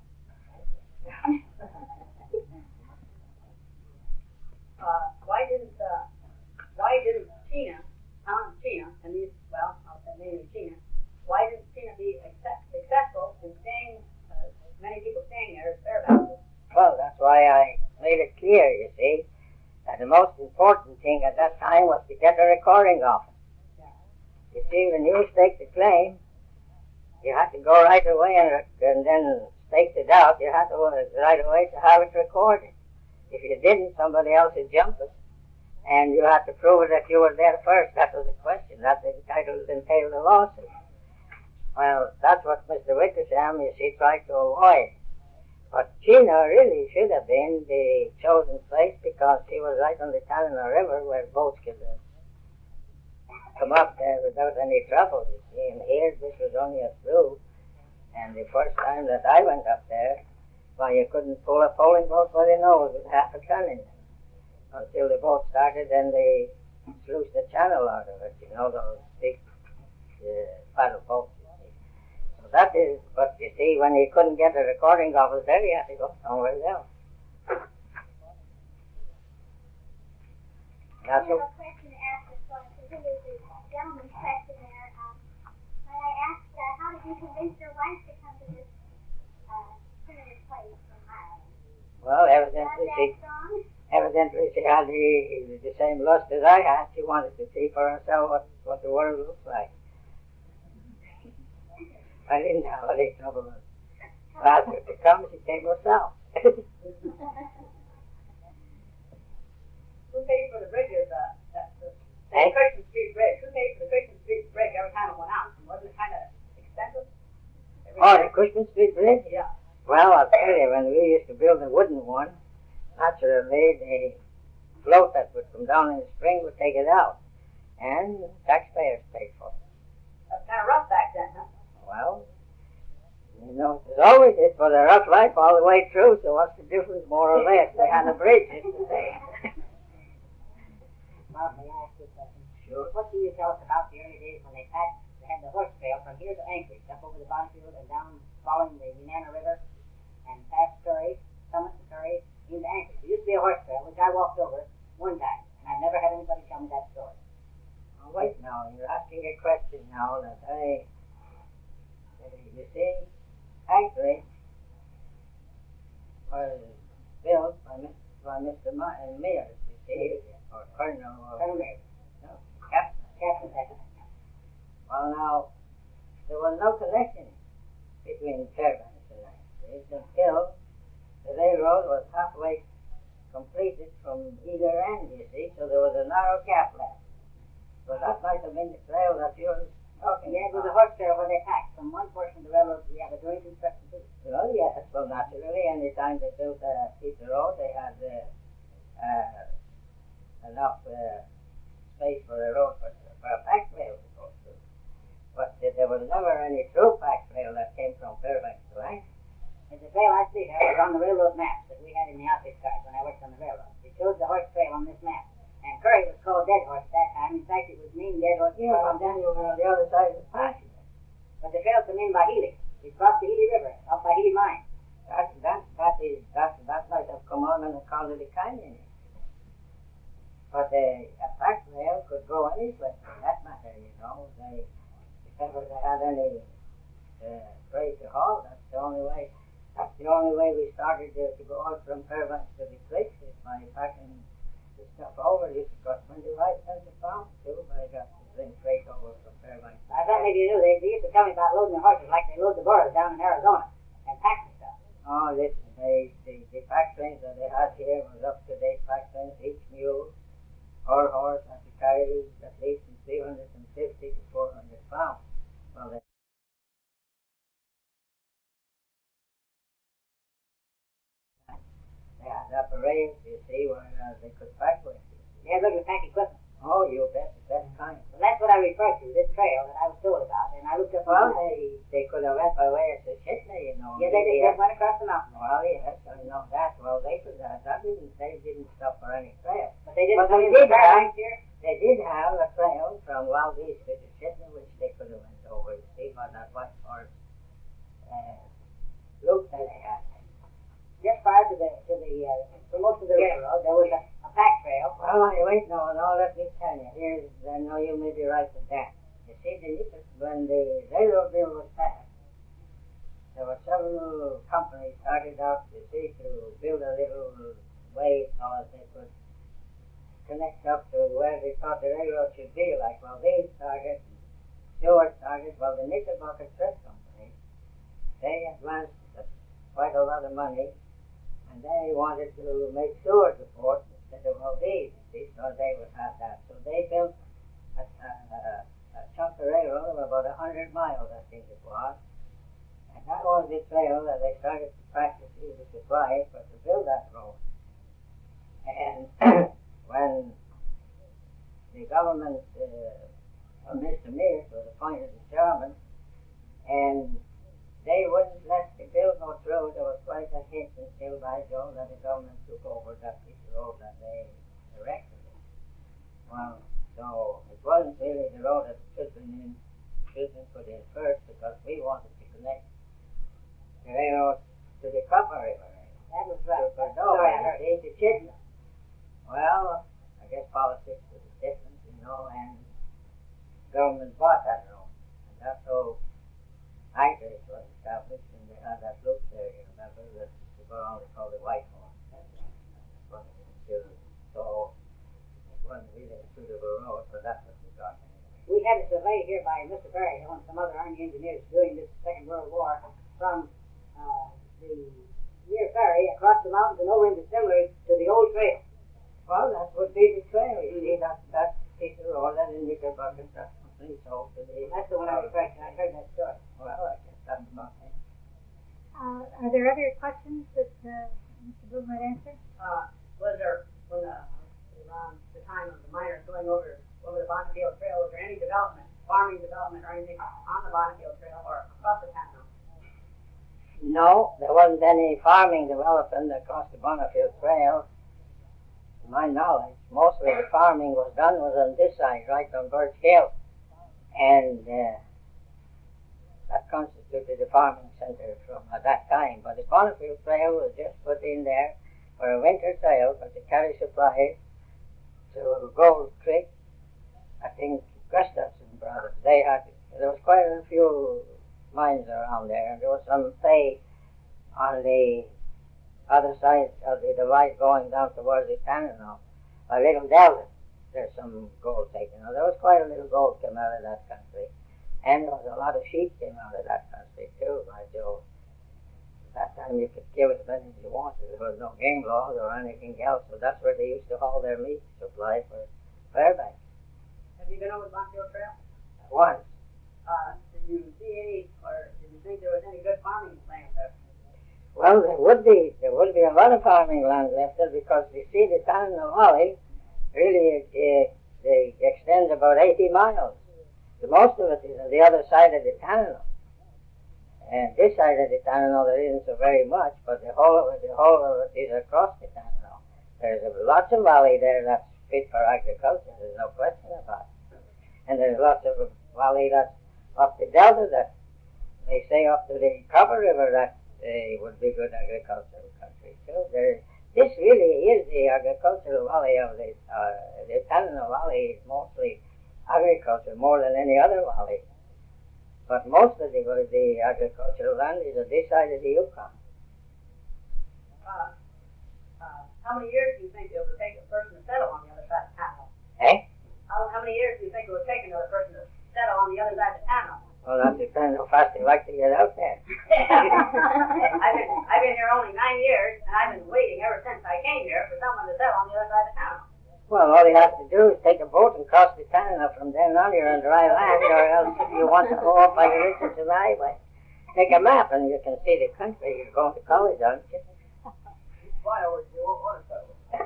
uh, why didn't, uh, why didn't China, Tom China, and these, well, I'll say mainly China, why didn't China be accept, successful in staying, uh, many people staying there as Fairbanks? Well, that's why I made it clear, you see, that the most important thing at that time was to get a recording office. Yeah. You see, when you stake the claim, you had to go right away and, and then stake it out. You had to go right away to have it recorded. If you didn't, somebody else would jump it, and you had to prove that you were there first. That was the question. That entitled entailed a lawsuit. Well, that's what Mister Wickersham, you see, tried to avoid. But Chino really should have been the chosen place because he was right on the Tanana River where boats could uh, come up there without any trouble, you see. And here, this was only a through. And the first time that I went up there, well, you couldn't pull a poling boat by the nose with half a ton in it. Until the boat started, then they sluiced the channel out of it, you know, those big uh, paddle boats, you see. So that is, but you see, when he couldn't get a recording of us there, he had to go somewhere else. I That's have what, a question to ask this one, because it was a gentleman's question there. Um, when I asked, uh, how did you convince your wife to come to this uh, primitive place in Ireland? well, Was evidently that she, strong? evidently she had the, the same lust as I had. She wanted to see for herself what, what the world looks like. I didn't have any trouble with her. Asked her to come, she came herself. Who paid for the bridges, uh, that, the, the Eh? Christian Street Bridge? Who paid for the Christian Street Bridge every time it went out? And wasn't it kind of expensive? Every Oh, time? the Cushman Street Bridge? Yeah. Well, I'll tell you, when we used to build a wooden one, naturally the float that would come down in the spring would take it out. And taxpayers paid for it. That's kind of rough back then, huh? Well, you know, it was always it for the rough life all the way through, so what's the difference, more or less? They had a bridge, it's the same. Well, may I ask you a question? Sure. What can you tell us about the early days when they packed, they had the horse trail from here to Anchorage, up over the Bonneville and down following the Nenana River and past Curry, Summit to Curry, into Anchorage. There used to be a horse trail, which I walked over one time, and I've never had anybody tell me that story. Oh, wait now, you're asking a question now that I, you see, Anchorage was built by Mister by Mister Ma- uh, Mears, you see, or Colonel, or Colonel Mears. no, Captain. Captain Second. Well, now, there was no connection between Fairbanks and Anchorage until the railroad was halfway completed from either end, you see, so there was a narrow gap left. So that might have been the trail that you're talking Yeah, it was a about. horse trail where they packed from one portion of the railroad to the other during construction too. Well, yes, well, naturally, any time they built a piece of road, they had uh, uh, enough uh, space for a road for, for a pack rail to go through. But uh, there was never any true pack rail that came from Fairbanks to Anchorage. And the trail I see here was on the railroad maps that we had in the office card when I worked on the railroad. It showed the horse trail on this map. And Curry was called Dead Horse that time. In fact, it was named Dead Horse. Yeah, but then you were on the other side of the pass. But the trail come in by Healy. It crossed the Healy River, up by Healy Mine. That, that, that is, that, that might have come on in the Conley Canyon. But uh, a pack rail could go anywhere for that matter, you know. They, if ever they had any uh, freight to haul, that's the only way. That's the only way we started to, to go out from Fairbanks to the cliffs is by packing the stuff over. You could got twenty-five cents a pound too, but I got to bring freight over from Fairbanks. I thought maybe you knew. They, they used to tell me about loading their horses like they load the burros down in Arizona and packing stuff. Oh, listen, they, the, the pack trains that they had here was up-to-date pack trains. Each mule or horse had to carry at least from three hundred fifty to four hundred pounds. Well, they They had apparatus, you see, where uh, they could pack with. They had regular pack equipment. Oh, you bet, the best kind. Well, that's what I referred to, this trail that I was told about. And I looked up Well, on the they, they could have went by way of the Shipley, you know. Yeah, they, they, they went across the mountain. Well, yes, I know that. Well, they could have. That didn't, they didn't stop for any trail. But they didn't But come they in the did have- Fairbanks here. They did have a trail from Valdez to the Shipley, which they could have went over, you see, by that white horse uh, loop that they had. Just prior to the to the uh, promotion of the railroad, there was a, a pack trail. Well, I wait, no, no, let me tell you. Here's, I know you may be right with that. You see, the, when the railroad bill was passed, there were several companies started out, you see, to build a little way so that they could connect up to where they thought the railroad should be. Like, well, they started, Stewart started, well, the Knickerbocker Thread Company, they advanced quite a lot of money, and they wanted to make Stewart the port instead of Valdez, you see, so they would have that. So they built a, a, a chunk of railroad of about a hundred miles, I think it was. And that was the trail that they started to practice using to fly for to build that road. And when the government, uh, Mister Mears was appointed as chairman, and they wouldn't let the bill go through, there was quite a hint until by Joe that the government took over that piece of road that they erected. Well, so it wasn't really the road that should have been in, should have been put in first, because we wanted to connect the railroad to the Copper River. That was right. To That's the story I heard. Cordova, to Chittenden. Well, I guess politics was different, you know, and government bought that road. And that's how Anchorage was established, and they had that loop there, you remember, that the around called the White Horse. So it wasn't really a suitable road, but that's what we got anyway. We had a survey here by Mister Berryhill and some other Army engineers doing this Second World War from uh, the near ferry across the mountains and over into Simley to the old trail. Well, that would be the trail. You see that, that piece of road, that in Knickerbocker, that's complete so to the... That's the one I was correct. I heard that story. Well, I guess that's about it. Uh, are there other questions that uh, Mister Bloom might answer? Uh, was there, when the, around the time of the miners going over, over the Bonneville Trail, was there any development, farming development or anything on the Bonneville Trail or across the town? No, there wasn't any farming development across the Bonneville Trail. To my knowledge, most of the farming was done was on this side, right on Birch Hill. And uh, that constituted the farming center from at that time. But the Bonneville Trail was just put in there for a winter trail, but to carry supplies to Gold Creek. I think Gustafson brothers, they had, there was quite a few mines around there, and there was some pay on the other side of the divide going down towards the Tanana, a little delta. There's some gold taken out. There was quite a little gold came out of that country, and there was a lot of sheep came out of that country too, by Joe. At that time you could kill as many as you wanted. There was no game laws or anything else, so that's where they used to haul their meat supply for Fairbanks. Have you been over the Bonneville Trail? Once. Uh, did you see any, or did you think there was any good farming land there? Well, there would be there would be a lot of farming land left there, because you see the Tanana Valley really uh, they extends about eighty miles. The most of it is on the other side of the Tanana. And this side of the Tanana there isn't so very much, but the whole of it, the whole of it is across the Tanana. There's a, lots of valley there that's fit for agriculture. There's no question about it. And there's lots of valley that's up the delta that they say up to the Copper River that uh, would be good agricultural country too. There, this really is the agricultural valley of the uh, the Tanana Valley is mostly agriculture more than any other valley. But most of the the agricultural land is on this side of the Yukon. Uh, uh, how many years do you think it would take a person to settle on the other side of town? Eh? How, how many years do you think it would take another person to settle on the other side of town? Well, that depends how fast they like to get out there. I've been I've been here only nine years, and I've been waiting ever since I came here for someone to settle on the other side of town. Well, all you have to do is take a boat and cross the Tanana. From then on, you're on dry land, or else if you want to go up by the Richardson Highway, take a map and you can see the country you're going to college on. Why would you want to settle?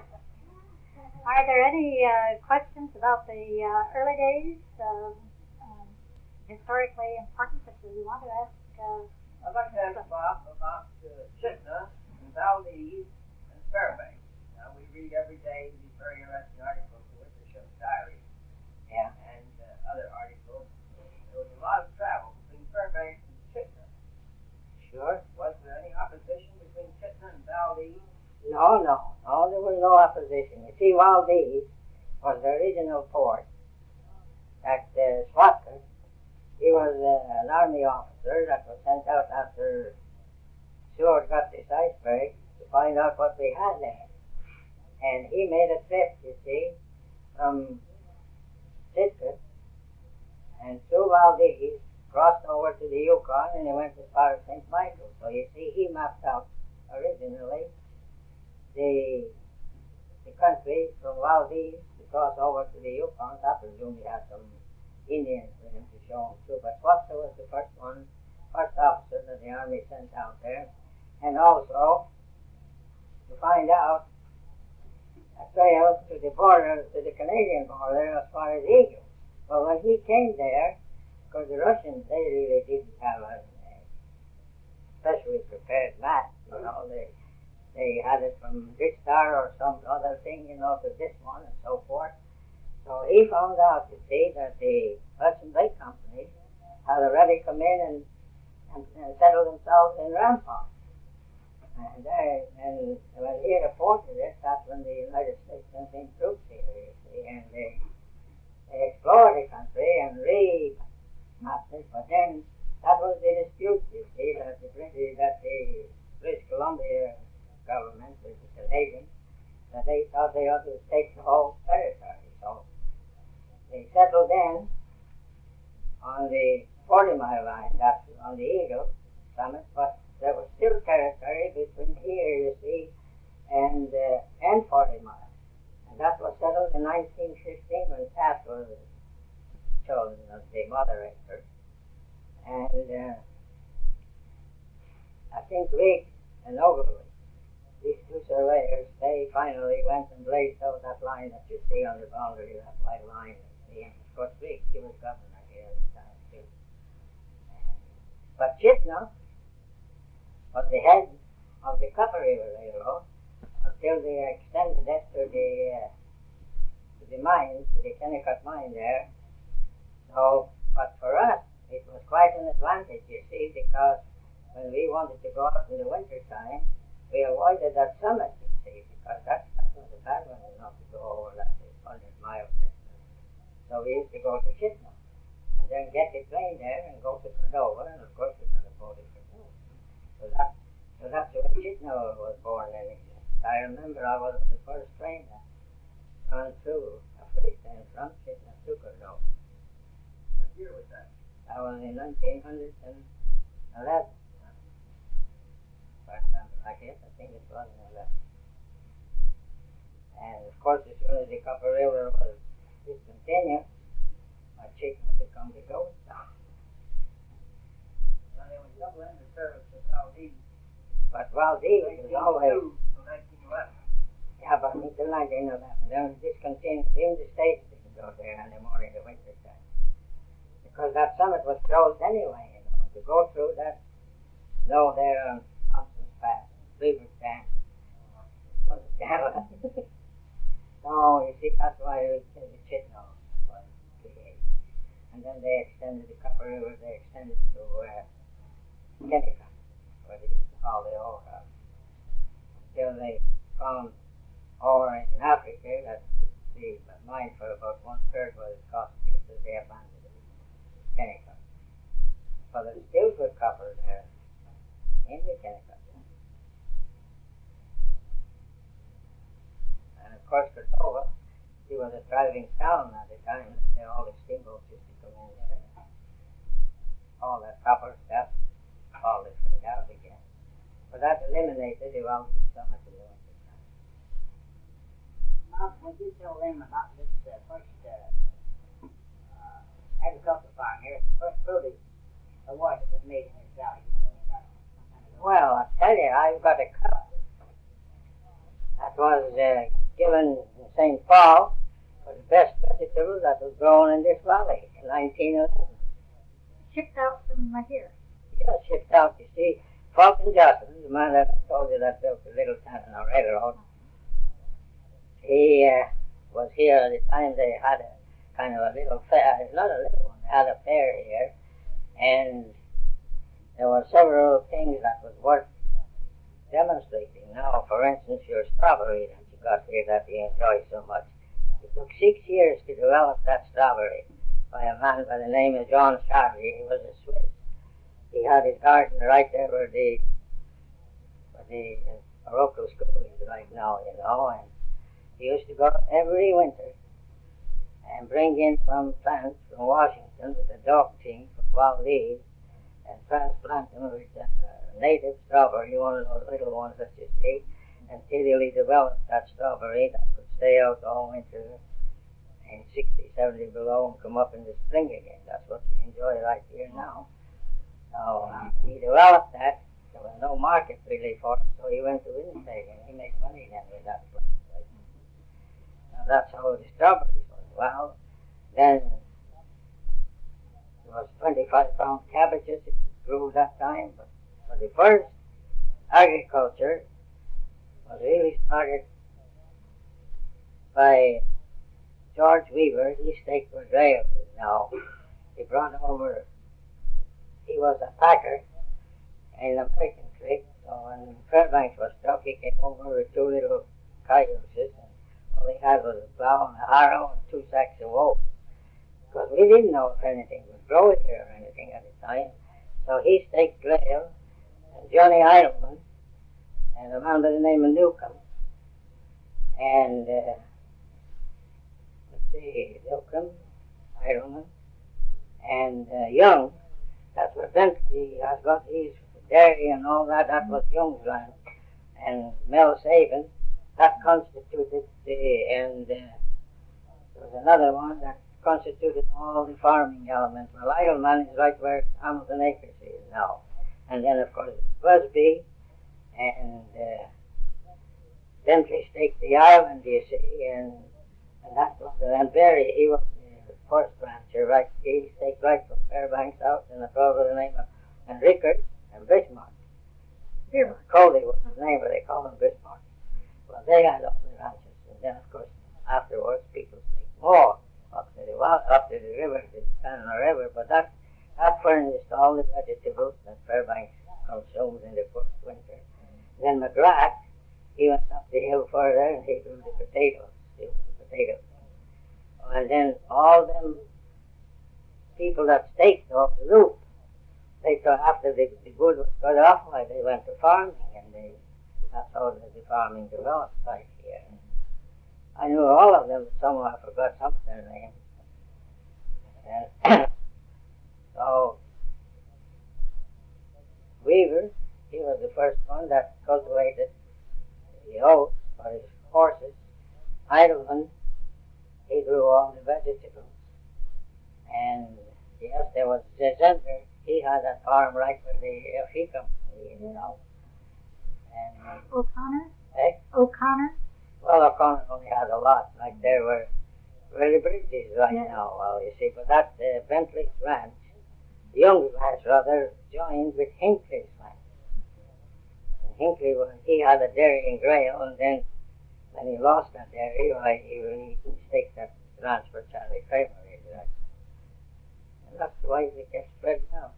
Are there any uh, questions about the uh, early days, uh, um, historically important, that you want to ask? Uh, I'd like to ask Bob about uh, Chittenden and Valdez and Fairbanks. Now, we read every day these very interesting articles in Wittership's Diary. Yeah. And uh, other articles. There was a lot of travel between Fairbanks and Chittenden. Sure. Was there any opposition between Chittenden and Valdez? No, no, no, there was no opposition. You see, Valdez was the original port at uh, Swatker. He was uh, an army officer that was sent out after Seward got this iceberg to find out what we had there. And he made a trip, you see, from Sitka and through Valdez, crossed over to the Yukon, and he went as far as Saint Michael. So you see, he mapped out originally the the country from Valdez to cross over to the Yukon. I presume he had some Indians with him to show him too. But Foster was the first one, first officer that the army sent out there, and also to find out a trail to the border, to the Canadian border as far as Eagle. But when he came there, because the Russians, they really didn't have a, a specially prepared map, you know, they they had it from this star or some other thing, you know, to this one and so forth. So he found out, you see, that the Hudson Bay Company had already come in and, and, and settled themselves in Rampart. And, there, and when he reported it, that's when the United States sent in troops here, you see, and they, they explored the country and re-mapped it. But then that was the dispute, you see, that the British, that the British Columbia government with the Canadians, that they thought they ought to take the whole territory. So they settled in on the forty mile line, that's on the Eagle summit, but there was still territory between here, you see, and uh, and forty mile. And that was settled in nineteen fifteen when Taft was chosen as the moderator. And uh, I think Rigg and Ogilvy, these two surveyors, they finally went and blazed out that line that you see on the boundary, that white line. And of course, Rigg, he was governor here at the time too. But Chitno was the head of the Copper River Railroad until they extended it to the uh, to the mine, to the Kennecott mine there. So, but for us, it was quite an advantage, you see, because when we wanted to go out in the winter time, we avoided that summit, you see, because that, that was a bad one, you know, to go over that hundred mile distance. So we used to go to Chitno, and then get the train there and go to Cordova, and of course we could have boarded Cordova. So that, so that's where Chitno was born in. I remember I was the first train that gone through a freight train from Chitno to Cordova. What year was that? That was in nineteen eleven. I remember, I guess, I think it was in eleven. And of course, as soon as the Copper River was discontinued, my Chitno became the ghost town. Well, there was double engine service to Valdez. But Valdez was always, nineteen eleven. yeah, but until nineteen eleven, then it was discontinued. Even the States didn't go there anymore in the winter time. Because that summit was closed anyway, you know, to go through that snow there on Thompson's Pass, Beaver Dam. So, you see, that's why it was the Chitno was created. And then they extended the Copper River, they extended to uh, Kennecott, where they used to haul the ore out. Until they found ore in Africa that the mine for about one third what it cost, so they abandoned it. Kennecott. So there's still good copper there in the Kennecott. And of course, Cordova, it was a thriving town at the time. There all the steamboats used to come in there. All that copper stuff, all this went out again. But that eliminated the Valdez summit in the winter time. Now, would you tell them about this uh, first uh, uh, agricultural farm here, the first produce award that was made in this valley? Well, I tell you, I've got a cup that was uh, given in Saint Paul for the best vegetable that was grown in this valley in nineteen eleven. Shipped out from right here. Yeah, shipped out, you see. Fulton Johnson, the man that I told you that built the little town on railroad, he uh, was here at the time they had a kind of a little fair, not a little one, they had a fair here, and there were several things that was worth demonstrating. Now, for instance, your strawberry that you got here that you enjoy so much. It took six years to develop that strawberry by a man by the name of John Charlie. He was a Swiss. He had his garden right there where the, where the uh, parochial school is right now, you know, and he used to go every winter and bring in some plants from Washington with a dog team from Valdez and transplant them with uh, native strawberry, one of those little ones that you see, until he developed that strawberry that could stay out all winter in sixty, seventy below and come up in the spring again. That's what we enjoy right here now. So uh, he developed that. There was no market really for it, so he went to Winnipeg and he made money then with that place. Right? Now that's how the strawberries was. Well, then there was twenty-five pound cabbages. It grew that time, but for the first agriculture was really started by George Weaver. He staked for Grail now. He brought over, he was a packer in American Creek, so when Fairbanks was stuck, he came over with two little cayuses, and all he had was a plow and a harrow and two sacks of wool. Because we didn't know if anything was growing here or anything at the time. So he staked Grail, and Johnny Idleman, and a man by the name of Newcomb, and uh, let's see, Newcomb, Idleman, and uh, Young. That's what Bentley has got his dairy and all that. That was Young's land, and Mel Sabin. That constituted the, and uh, there was another one that constituted all the farming elements. Well, Idleman is right where Hamilton Acres is now, and then of course Busby. And uh, Bentley staked the island, you see, and, and that was the and Barry, he was the first rancher, right? He staked right from Fairbanks out, and a fellow by the name of and Rickard and Bismarck. Coley was his name, but they called him Bismarck. Well, they had all the ranches, and then of course afterwards people staked more up to the well, up to the river, the Tanana River, but that that furnished all the vegetables that Fairbanks consumed in the first winter. Then McGrath, he went up the hill further and he grew the potatoes, the potatoes. And then all them people that staked off the loop, they thought after the, the wood was cut off, why they went to farming, and they, that's how the, the farming developed right here. I knew all of them, but some I forgot some of their names. And so Weaver, he was the first one that cultivated the oats for his horses. Idleman, he grew all the vegetables. And yes, there was Zender, he had a farm right where the F E company is now. And O'Connor? Eh? O'Connor? Well, O'Connor only had a lot, like there were really bridges right Yeah. now, well, you see, but that uh, Bentley's ranch, Young's ranch rather, joined with Hinckley's ranch. Hinckley, he had a dairy in Grail, and then when he lost that dairy, why, he really staked that ranch for Charlie Kramer. Right? And that's the way it gets spread out.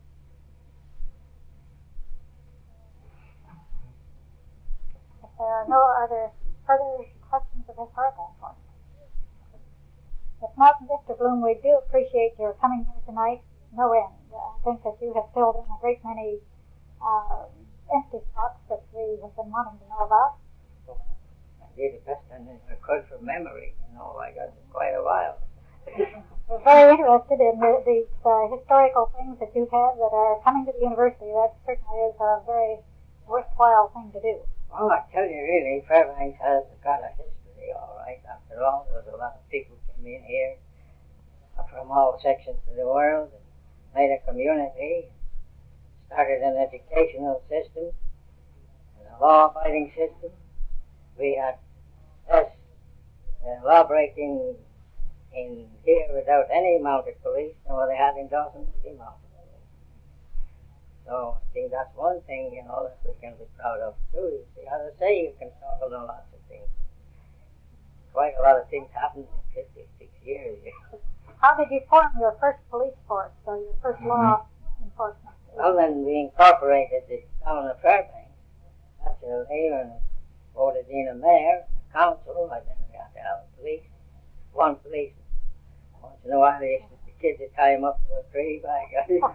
If there are no other further questions of Miz Hartman, if not, Mister Bloom, we do appreciate your coming here tonight. No end. I think that you have filled in a great many uh, empty spots that we have been wanting to know about. I did the best I could from memory, you know, I got quite a while. We're very interested in the, these uh, historical things that you have that are coming to the university. That certainly is a very worthwhile thing to do. Well, I tell you really, Fairbanks has got a history, all right. After all, there was a lot of people came in here from all sections of the world and made a community, started an educational system, and a law-abiding system. We had less uh, law-breaking in here without any mounted police than what they had in Dawson City mounted police. So I think that's one thing, you know, that we can be proud of too. You see, as I say, you can talk about lots of things. Quite a lot of things happened in fifty-six years. You know. How did you form your first police force, or your first law enforcement? Well, then we incorporated the town of Fairbanks. Naturally, and voted in a mayor, a council, and then we had to have a police, one policeman. Once in a while, they used to, the kids would tie him up to a tree by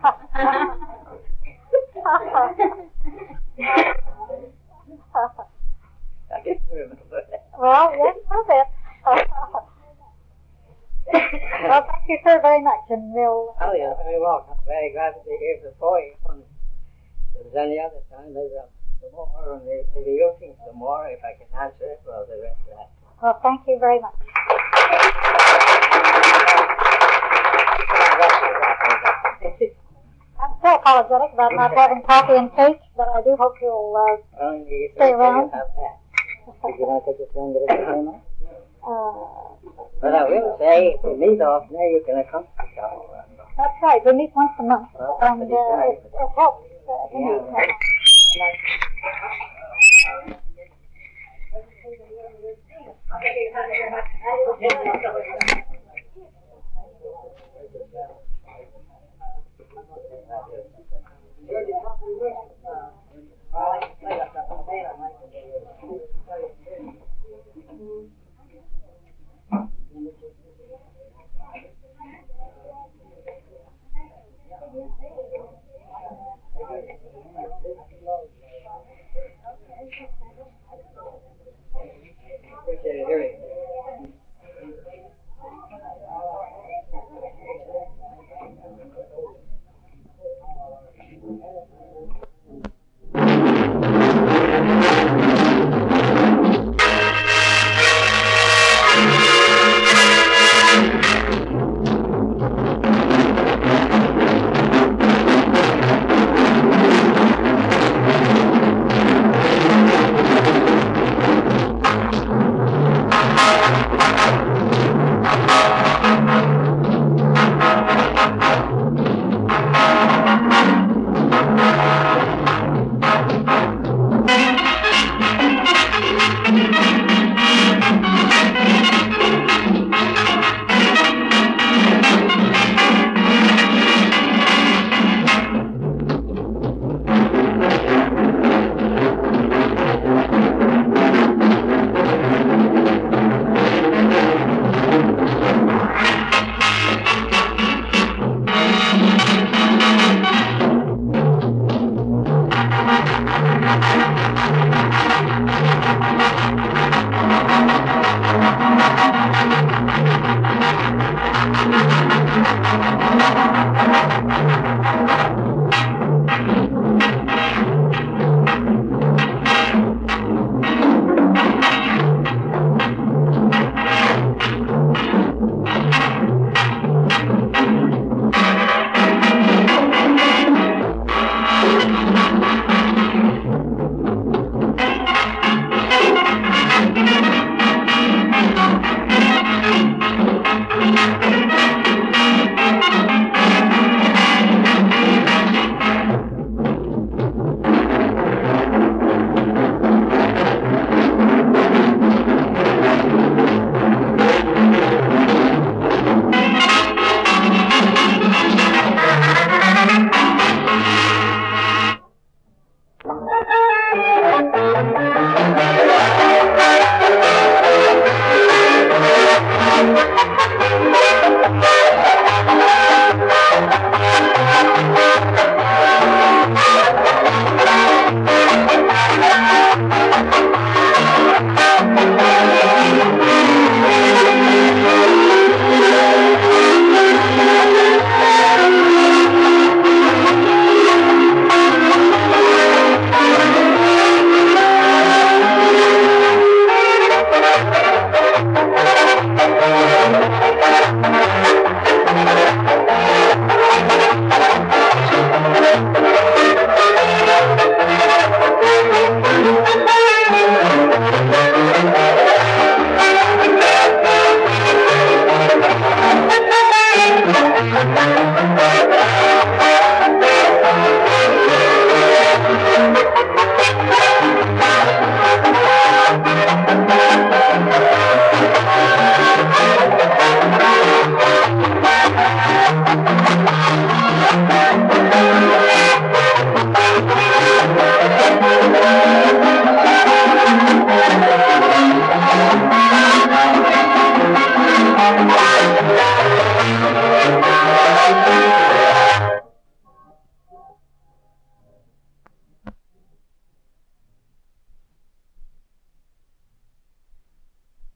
I didn't remember that. Well, yes, a bit. Well, thank you, sir, very much, and we'll... Oh, you're very welcome. Very glad to be here before you. And if there's any other time, maybe I'll some more, and maybe you'll think some more. If I can answer it, well, the rest of that. Well, thank you very much. I'm so apologetic about not having coffee and cake, but I do hope you'll uh, Well, you stay around. Have that. Did you want to take this one to the cinema? Uh, But I will say, if you meet off there, you can accompany Carl. that's right. We meet once a month, Well, and that's uh, right. it, it helps uh, to Yeah. meet. Uh, Okay, thank you very much.